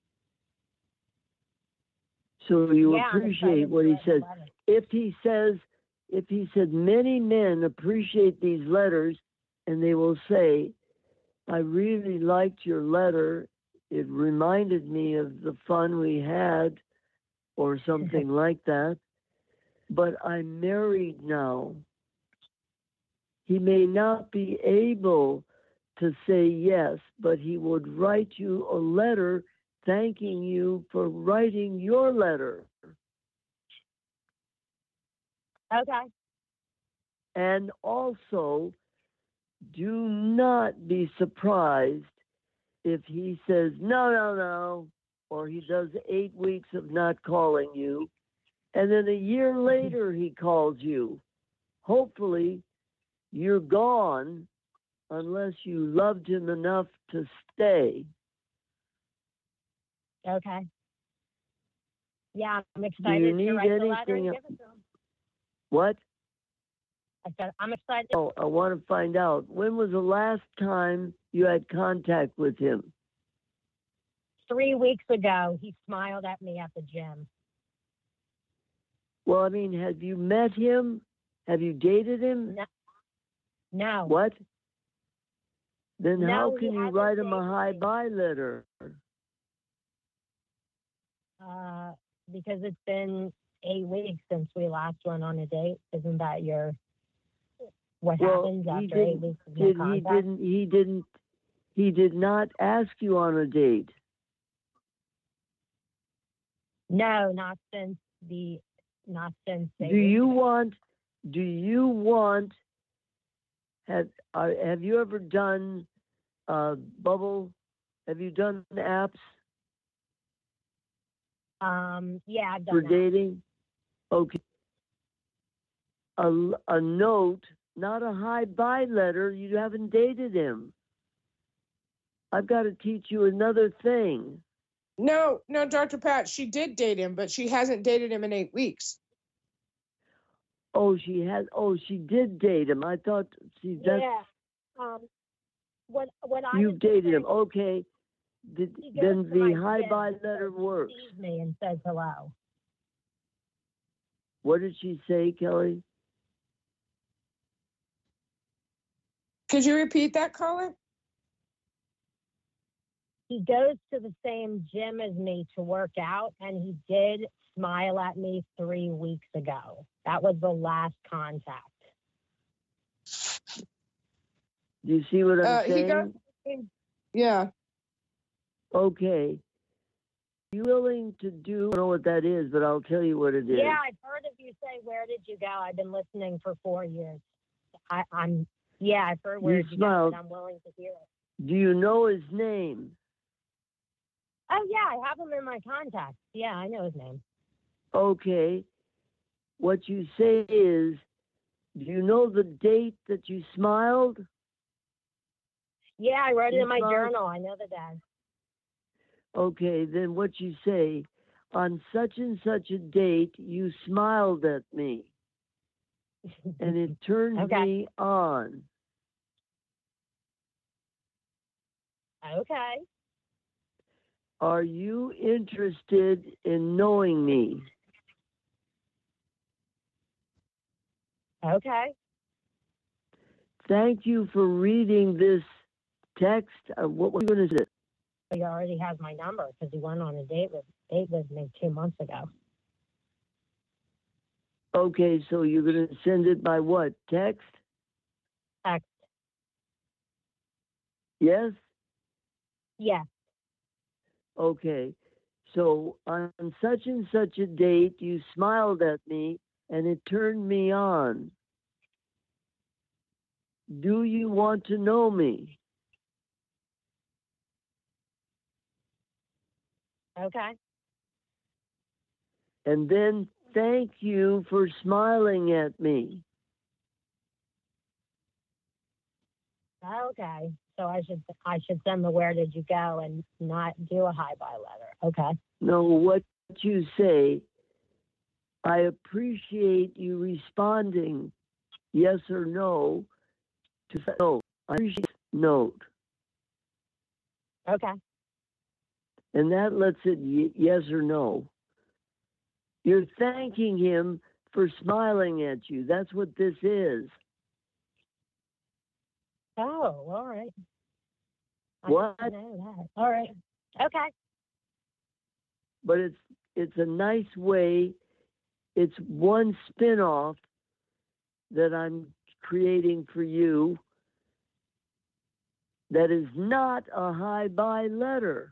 [SPEAKER 4] So you
[SPEAKER 8] Yeah, I'm
[SPEAKER 4] appreciate
[SPEAKER 8] excited
[SPEAKER 4] what
[SPEAKER 8] to
[SPEAKER 4] he
[SPEAKER 8] read the
[SPEAKER 4] says.
[SPEAKER 8] letter.
[SPEAKER 4] If he says, if he said, many men appreciate these letters and they will say, I really liked your letter. It reminded me of the fun we had or something like that. But I'm married now. He may not be able to say yes, but he would write you a letter thanking you for writing your letter.
[SPEAKER 8] Okay.
[SPEAKER 4] And also, do not be surprised if he says, no, no, no, or he does eight weeks of not calling you, and then a year later he calls you. Hopefully, you're gone unless you loved him enough to stay.
[SPEAKER 8] Okay. Yeah, I'm
[SPEAKER 4] Do
[SPEAKER 8] excited
[SPEAKER 4] you
[SPEAKER 8] to
[SPEAKER 4] need
[SPEAKER 8] write the letter and
[SPEAKER 4] anything?
[SPEAKER 8] give it to him.
[SPEAKER 4] What?
[SPEAKER 8] I said, I'm excited.
[SPEAKER 4] Oh, I want to find out, when was the last time you had contact with him?
[SPEAKER 8] Three weeks ago, he smiled at me at the gym.
[SPEAKER 4] Well, I mean, have you met him? Have you dated him?
[SPEAKER 8] No. No.
[SPEAKER 4] What? Then
[SPEAKER 8] No,
[SPEAKER 4] how
[SPEAKER 8] he
[SPEAKER 4] can you
[SPEAKER 8] hasn't
[SPEAKER 4] write him a
[SPEAKER 8] dated
[SPEAKER 4] high
[SPEAKER 8] me.
[SPEAKER 4] bye letter?
[SPEAKER 8] Uh, because it's been eight weeks since we last went on a date. Isn't that your what
[SPEAKER 4] Well,
[SPEAKER 8] happens
[SPEAKER 4] he
[SPEAKER 8] after eight
[SPEAKER 4] didn't.
[SPEAKER 8] weeks of no
[SPEAKER 4] Did he
[SPEAKER 8] contact?
[SPEAKER 4] didn't? He didn't. He did not ask you on a date.
[SPEAKER 8] No, not since the not since eight
[SPEAKER 4] Do
[SPEAKER 8] weeks
[SPEAKER 4] you
[SPEAKER 8] ago.
[SPEAKER 4] want? Do you want? Have uh, Have you ever done uh, Bubble? Have you done apps
[SPEAKER 8] Um, yeah, I've
[SPEAKER 4] for
[SPEAKER 8] done that.
[SPEAKER 4] dating? Okay. A, a note, not a hi bye letter. You haven't dated him. I've got to teach you another thing.
[SPEAKER 3] No, no, Doctor Pat, she did date him, but she hasn't dated him in eight weeks.
[SPEAKER 4] Oh, she has. Oh, she did date him. I thought. See, that's
[SPEAKER 8] Yeah. Um, what what I
[SPEAKER 4] you
[SPEAKER 8] was
[SPEAKER 4] dated
[SPEAKER 8] saying,
[SPEAKER 4] him. Okay. Did,
[SPEAKER 8] he goes
[SPEAKER 4] then
[SPEAKER 8] to
[SPEAKER 4] the
[SPEAKER 8] my
[SPEAKER 4] hi
[SPEAKER 8] gym
[SPEAKER 4] bye
[SPEAKER 8] and
[SPEAKER 4] letter
[SPEAKER 8] says-
[SPEAKER 4] works.
[SPEAKER 8] sees me and says hello.
[SPEAKER 4] What did she say, Kelly?
[SPEAKER 3] Could you repeat that, caller?
[SPEAKER 8] He goes to the same gym as me to work out, and he did smile at me three weeks ago. That was the last contact.
[SPEAKER 4] Do you see what I'm
[SPEAKER 3] Uh, he
[SPEAKER 4] saying?
[SPEAKER 3] got- Yeah.
[SPEAKER 4] Okay. You willing to do? I don't know what that is, but I'll tell you what it is.
[SPEAKER 8] Yeah, I've heard of you say, "Where did you go?" I've been listening for four years. I, I'm, yeah, I've heard where
[SPEAKER 4] You
[SPEAKER 8] did you
[SPEAKER 4] smiled.
[SPEAKER 8] go, and I'm willing to hear it.
[SPEAKER 4] Do you know his name?
[SPEAKER 8] Oh yeah, I have him in my contacts. Yeah, I know his name.
[SPEAKER 4] Okay. What you say is, do you know the date that you smiled?
[SPEAKER 8] Yeah, I wrote it
[SPEAKER 4] You
[SPEAKER 8] in my
[SPEAKER 4] smiled?
[SPEAKER 8] journal. I know the dad.
[SPEAKER 4] Okay, then what you say, on such and such a date, you smiled at me, and it turned
[SPEAKER 8] Okay.
[SPEAKER 4] me on.
[SPEAKER 8] Okay.
[SPEAKER 4] Are you interested in knowing me?
[SPEAKER 8] Okay.
[SPEAKER 4] Thank you for reading this text. Uh, what was going to say?
[SPEAKER 8] He already has my number because he went on a date with date with me two months ago.
[SPEAKER 4] Okay, so you're going to send it by what? Text?
[SPEAKER 8] Text.
[SPEAKER 4] Yes?
[SPEAKER 8] Yeah.
[SPEAKER 4] Okay. So on such and such a date, you smiled at me and it turned me on. Do you want to know me?
[SPEAKER 8] Okay.
[SPEAKER 4] And then thank you for smiling at me.
[SPEAKER 8] Okay. So I should I should send the where did you go and not do a hi bye letter. Okay.
[SPEAKER 4] No, what you say, I appreciate you responding yes or no to no. I appreciate note.
[SPEAKER 8] Okay.
[SPEAKER 4] And that lets it y- yes or no. You're thanking him for smiling at you. That's what this is.
[SPEAKER 8] Oh, all right. I
[SPEAKER 4] What?
[SPEAKER 8] didn't know that. All right. Okay.
[SPEAKER 4] But it's it's a nice way. It's one spin-off that I'm creating for you that is not a hi bye letter.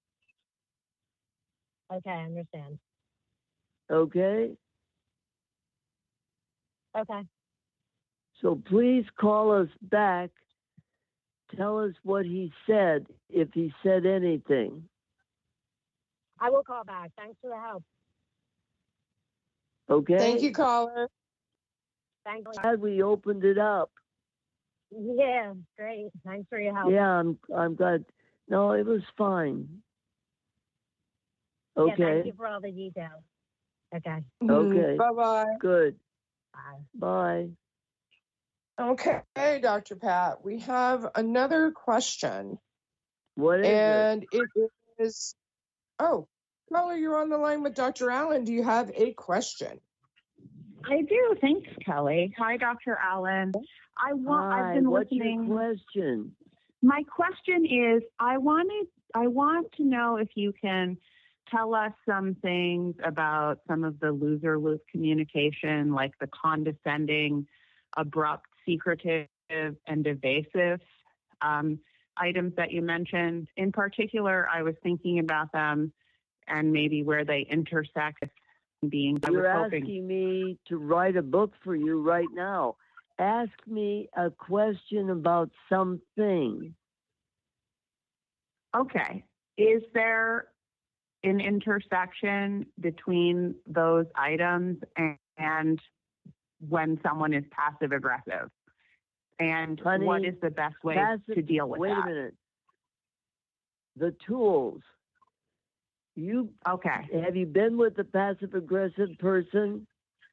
[SPEAKER 8] Okay, I understand.
[SPEAKER 4] Okay?
[SPEAKER 8] Okay.
[SPEAKER 4] So please call us back. Tell us what he said, if he said anything.
[SPEAKER 8] I will call back. Thanks for the help.
[SPEAKER 4] Okay?
[SPEAKER 3] Thank you, caller.
[SPEAKER 8] Thanks.
[SPEAKER 4] Glad we opened it up.
[SPEAKER 8] Yeah, great. Thanks for your help.
[SPEAKER 4] Yeah, I'm I'm glad. No, it was fine.
[SPEAKER 8] Yeah,
[SPEAKER 4] Okay.
[SPEAKER 8] thank you for all the details. Okay.
[SPEAKER 4] Okay.
[SPEAKER 3] Bye bye.
[SPEAKER 4] Good.
[SPEAKER 8] Bye.
[SPEAKER 4] Bye.
[SPEAKER 3] Okay, Doctor Pat, we have another question.
[SPEAKER 4] What is it?
[SPEAKER 3] and it is, oh, caller, you're on the line with Doctor Allen. Do you have a question?
[SPEAKER 9] I do. Thanks, Kelly. Hi, Doctor Allen. I want.
[SPEAKER 4] Hi,
[SPEAKER 9] I've been
[SPEAKER 4] what's
[SPEAKER 9] listening.
[SPEAKER 4] your question?
[SPEAKER 9] My question is, I wanted. I want to know if you can tell us some things about some of the loser-loose communication, like the condescending, abrupt, secretive, and evasive um, items that you mentioned. In particular, I was thinking about them and maybe where they intersect being.
[SPEAKER 10] You're
[SPEAKER 9] I was hoping...
[SPEAKER 10] asking me to write a book for you right now. Ask me a question about something.
[SPEAKER 9] Okay. Is there an intersection between those items and, and when someone is passive aggressive? And
[SPEAKER 10] Honey,
[SPEAKER 9] what is the best way
[SPEAKER 10] passive,
[SPEAKER 9] to deal with
[SPEAKER 10] wait
[SPEAKER 9] that?
[SPEAKER 10] Wait a minute. The tools. You
[SPEAKER 9] okay?
[SPEAKER 10] Have you been with a passive aggressive person?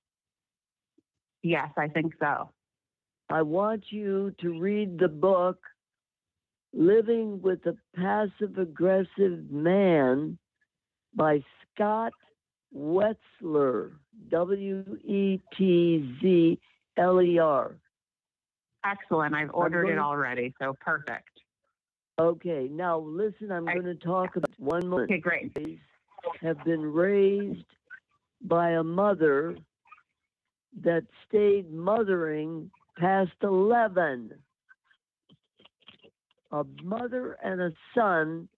[SPEAKER 9] Yes, I think so.
[SPEAKER 10] I want you to read the book Living with a Passive Aggressive Man by Scott Wetzler, W E T Z L E R.
[SPEAKER 9] Excellent. I've ordered
[SPEAKER 10] going,
[SPEAKER 9] it already, so perfect.
[SPEAKER 10] Okay, now listen, I'm I, going to talk about one more.
[SPEAKER 9] Okay, great.
[SPEAKER 10] Have been raised by a mother that stayed mothering past eleven. A mother and a son.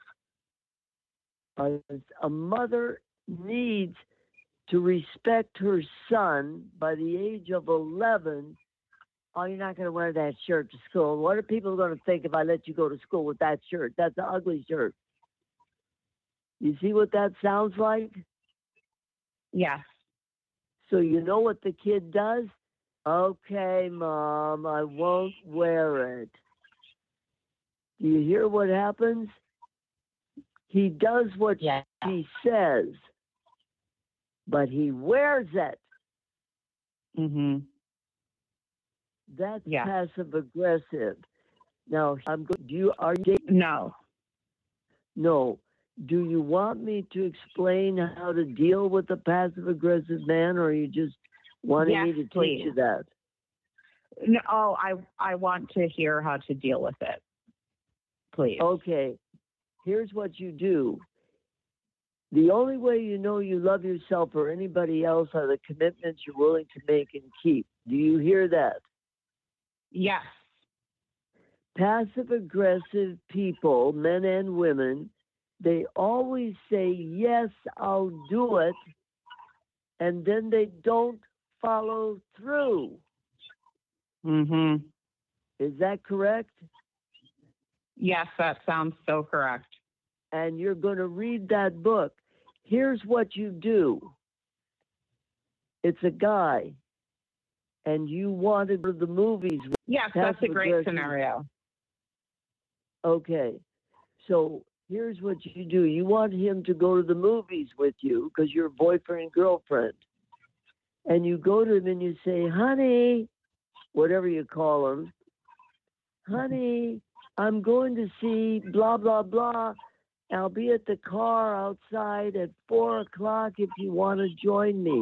[SPEAKER 10] A, a mother needs to respect her son by the age of eleven. Oh, you're not going to wear that shirt to school. What are people going to think if I let you go to school with that shirt? That's an ugly shirt. You see what that sounds like?
[SPEAKER 9] Yes.
[SPEAKER 10] So you know what the kid does? Okay, Mom, I won't wear it. Do you hear what happens? He does what
[SPEAKER 9] yeah.
[SPEAKER 10] she says, but he wears it.
[SPEAKER 9] Mm-hmm.
[SPEAKER 10] That's
[SPEAKER 9] yeah.
[SPEAKER 10] passive aggressive. Now, I'm going. Do you are you?
[SPEAKER 9] No.
[SPEAKER 10] No. Do you want me to explain how to deal with a passive aggressive man, or are you just wanting
[SPEAKER 9] yes,
[SPEAKER 10] me to
[SPEAKER 9] please.
[SPEAKER 10] teach you that?
[SPEAKER 9] No, oh, I I want to hear how to deal with it. Please.
[SPEAKER 10] Okay. Here's what you do. The only way you know you love yourself or anybody else are the commitments you're willing to make and keep. Do you hear that?
[SPEAKER 9] Yes.
[SPEAKER 10] Passive aggressive people, men and women, they always say, yes, I'll do it, and then they don't follow through.
[SPEAKER 9] Mm-hmm.
[SPEAKER 10] Is that correct?
[SPEAKER 9] Yes, that sounds so correct.
[SPEAKER 10] And you're going to read that book. Here's what you do. It's a guy, and you want to go to the movies.
[SPEAKER 9] Yes, that's a great scenario.
[SPEAKER 10] Okay. So here's what you do. You want him to go to the movies with you because you're boyfriend and girlfriend. And you go to him and you say, honey, whatever you call him, honey, I'm going to see blah, blah, blah. I'll be at the car outside at four o'clock if you want to join me.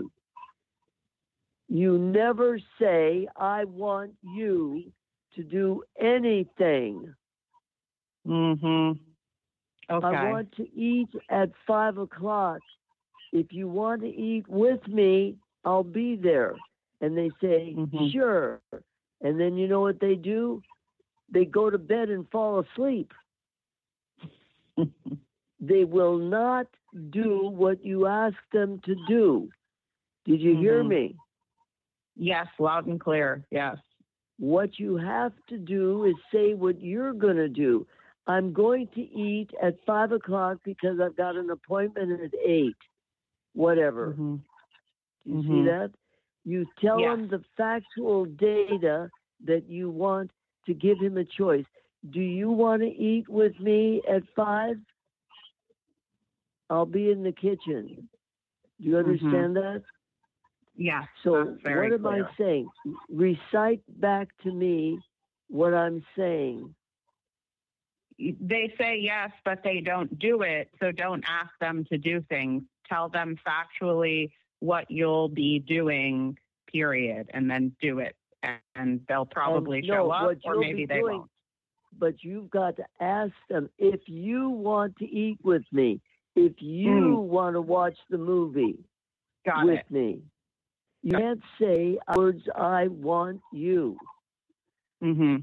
[SPEAKER 10] You never say, I want you to do anything.
[SPEAKER 9] Mm-hmm. Okay.
[SPEAKER 10] I want to eat at five o'clock. If you want to eat with me, I'll be there. And they say,
[SPEAKER 9] mm-hmm.
[SPEAKER 10] sure. And then you know what they do? They go to bed and fall asleep. They will not do what you ask them to do. Did you mm-hmm. hear me?
[SPEAKER 9] Yes, loud and clear. Yes.
[SPEAKER 10] What you have to do is say what you're going to do. I'm going to eat at five o'clock because I've got an appointment at eight. Whatever.
[SPEAKER 9] Mm-hmm.
[SPEAKER 10] You
[SPEAKER 9] mm-hmm.
[SPEAKER 10] see that? You tell
[SPEAKER 9] yes.
[SPEAKER 10] him the factual data that you want to give him a choice. Do you want to eat with me at five? I'll be in the kitchen. Do you understand
[SPEAKER 9] mm-hmm.
[SPEAKER 10] that?
[SPEAKER 9] Yeah.
[SPEAKER 10] So
[SPEAKER 9] very
[SPEAKER 10] what am
[SPEAKER 9] clear.
[SPEAKER 10] I saying? Recite back to me what I'm saying.
[SPEAKER 9] They say yes, but they don't do it. So don't ask them to do things. Tell them factually what you'll be doing, period, and then do it. And they'll probably
[SPEAKER 10] and
[SPEAKER 9] show
[SPEAKER 10] no,
[SPEAKER 9] up, or maybe they
[SPEAKER 10] doing,
[SPEAKER 9] won't.
[SPEAKER 10] But you've got to ask them, if you want to eat with me, if you
[SPEAKER 9] Mm.
[SPEAKER 10] want to watch the movie
[SPEAKER 9] Got
[SPEAKER 10] with
[SPEAKER 9] it.
[SPEAKER 10] me, you can't say words, I want you.
[SPEAKER 9] Mm-hmm.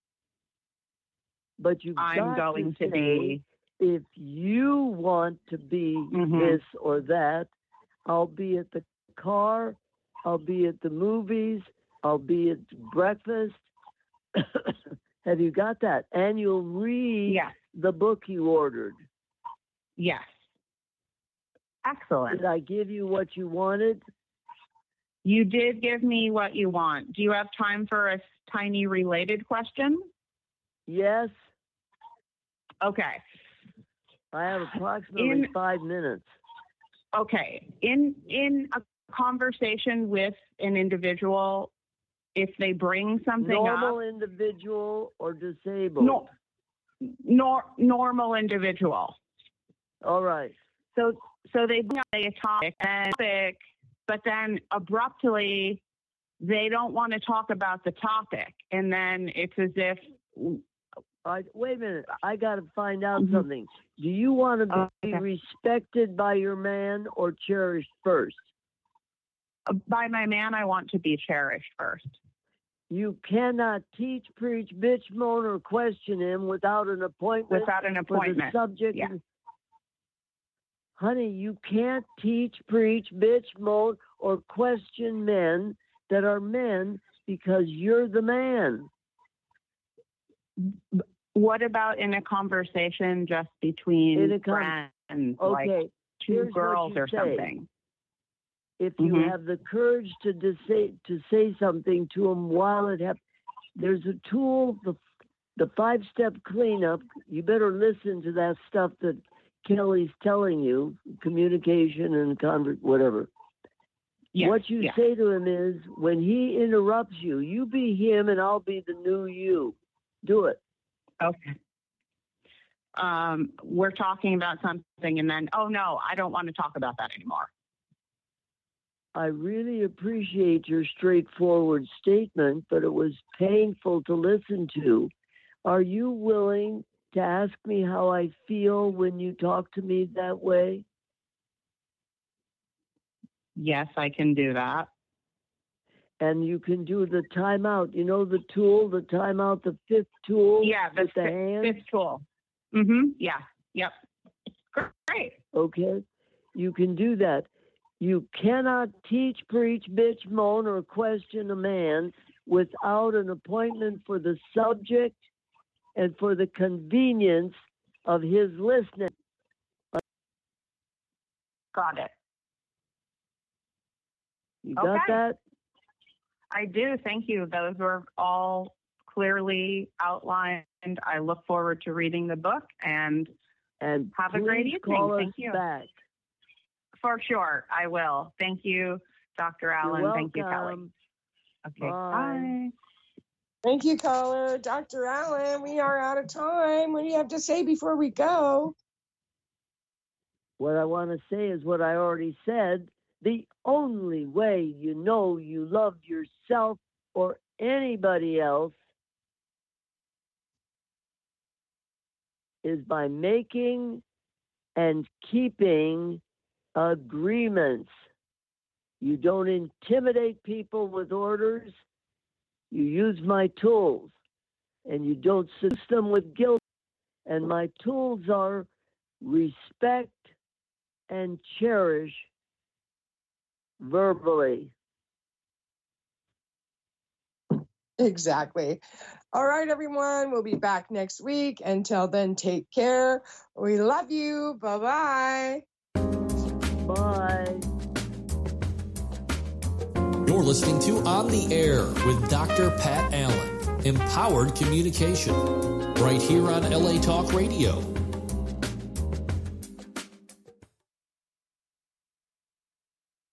[SPEAKER 10] But you've
[SPEAKER 9] I'm
[SPEAKER 10] got
[SPEAKER 9] going
[SPEAKER 10] to
[SPEAKER 9] to
[SPEAKER 10] say,
[SPEAKER 9] be.
[SPEAKER 10] if you want to be
[SPEAKER 9] Mhm.
[SPEAKER 10] this or that, I'll be at the car, I'll be at the movies, I'll be at breakfast. Have you got that? And you'll read
[SPEAKER 9] Yes.
[SPEAKER 10] the book you ordered.
[SPEAKER 9] Yes. Excellent.
[SPEAKER 10] Did I give you what you wanted?
[SPEAKER 9] You did give me what you want. Do you have time for a tiny related question?
[SPEAKER 10] Yes.
[SPEAKER 9] Okay.
[SPEAKER 10] I have approximately
[SPEAKER 9] In-
[SPEAKER 10] five minutes.
[SPEAKER 9] Okay. In in a conversation with an individual, if they bring something
[SPEAKER 10] Normal
[SPEAKER 9] up,
[SPEAKER 10] individual or disabled?
[SPEAKER 9] no, nor, normal individual.
[SPEAKER 10] All right.
[SPEAKER 9] So so they bring up a topic, and topic, but then abruptly they don't want to talk about the topic, and then it's as if.
[SPEAKER 10] I, wait a minute. I got to find out
[SPEAKER 9] Mhm.
[SPEAKER 10] something. Do you want to be
[SPEAKER 9] Okay.
[SPEAKER 10] respected by your man or cherished first?
[SPEAKER 9] By my man, I want to be cherished first.
[SPEAKER 10] You cannot teach, preach, bitch, moan, or question him without an appointment.
[SPEAKER 9] Without an
[SPEAKER 10] for
[SPEAKER 9] appointment.
[SPEAKER 10] the subject.
[SPEAKER 9] Yeah.
[SPEAKER 10] Honey, you can't teach, preach, bitch, moan, or question men that are men because you're the man.
[SPEAKER 9] What about in a conversation just between
[SPEAKER 10] In a con-
[SPEAKER 9] friends,
[SPEAKER 10] Okay.
[SPEAKER 9] like two
[SPEAKER 10] here's what
[SPEAKER 9] girls
[SPEAKER 10] you
[SPEAKER 9] or
[SPEAKER 10] say.
[SPEAKER 9] something?
[SPEAKER 10] If you
[SPEAKER 9] Mhm.
[SPEAKER 10] have the courage to dis- say to say something to him while it happens, there's a tool, the the five step cleanup. You better listen to that stuff that Kelly's telling you, communication and convert, whatever.
[SPEAKER 9] Yes,
[SPEAKER 10] what you
[SPEAKER 9] yes.
[SPEAKER 10] say to him is, when he interrupts you, you be him and I'll be the new you. Do it.
[SPEAKER 9] Okay. Um, we're talking about something, and then, oh no, I don't want to talk about that anymore.
[SPEAKER 10] I really appreciate your straightforward statement, but it was painful to listen to. Are you willing to ask me how I feel when you talk to me that way?
[SPEAKER 9] Yes, I can do that.
[SPEAKER 10] And you can do the timeout. You know the tool, the timeout, the fifth tool
[SPEAKER 9] Yeah, the
[SPEAKER 10] with the
[SPEAKER 9] fifth,
[SPEAKER 10] hand?
[SPEAKER 9] fifth tool. Mm-hmm. Yeah. Yep. Great.
[SPEAKER 10] Okay? You can do that. You cannot teach, preach, bitch, moan, or question a man without an appointment for the subject and for the convenience of his listening.
[SPEAKER 9] Got it.
[SPEAKER 10] You got
[SPEAKER 9] Okay.
[SPEAKER 10] that?
[SPEAKER 9] I do. Thank you. Those were all clearly outlined. I look forward to reading the book and
[SPEAKER 10] And
[SPEAKER 9] have a great
[SPEAKER 10] please
[SPEAKER 9] evening.
[SPEAKER 10] call us
[SPEAKER 9] Thank you.
[SPEAKER 10] back.
[SPEAKER 9] For sure. I will. Thank you, Doctor Allen.
[SPEAKER 10] You're
[SPEAKER 9] Thank you, Kelly.
[SPEAKER 10] welcome.
[SPEAKER 9] Okay.
[SPEAKER 10] Bye.
[SPEAKER 9] Bye.
[SPEAKER 3] Thank you, caller. Doctor Allen, we are out of time. What do you have to say before we go?
[SPEAKER 10] What I want to say is what I already said. The only way you know you love yourself or anybody else is by making and keeping agreements. You don't intimidate people with orders. You use my tools, and you don't seduce them with guilt. And my tools are respect and cherish verbally.
[SPEAKER 3] Exactly. All right, everyone. We'll be back next week. Until then, take care. We love you. Bye-bye.
[SPEAKER 10] Bye.
[SPEAKER 2] You're listening to On the Air with Doctor Pat Allen. Empowered communication. Right here on L A Talk Radio.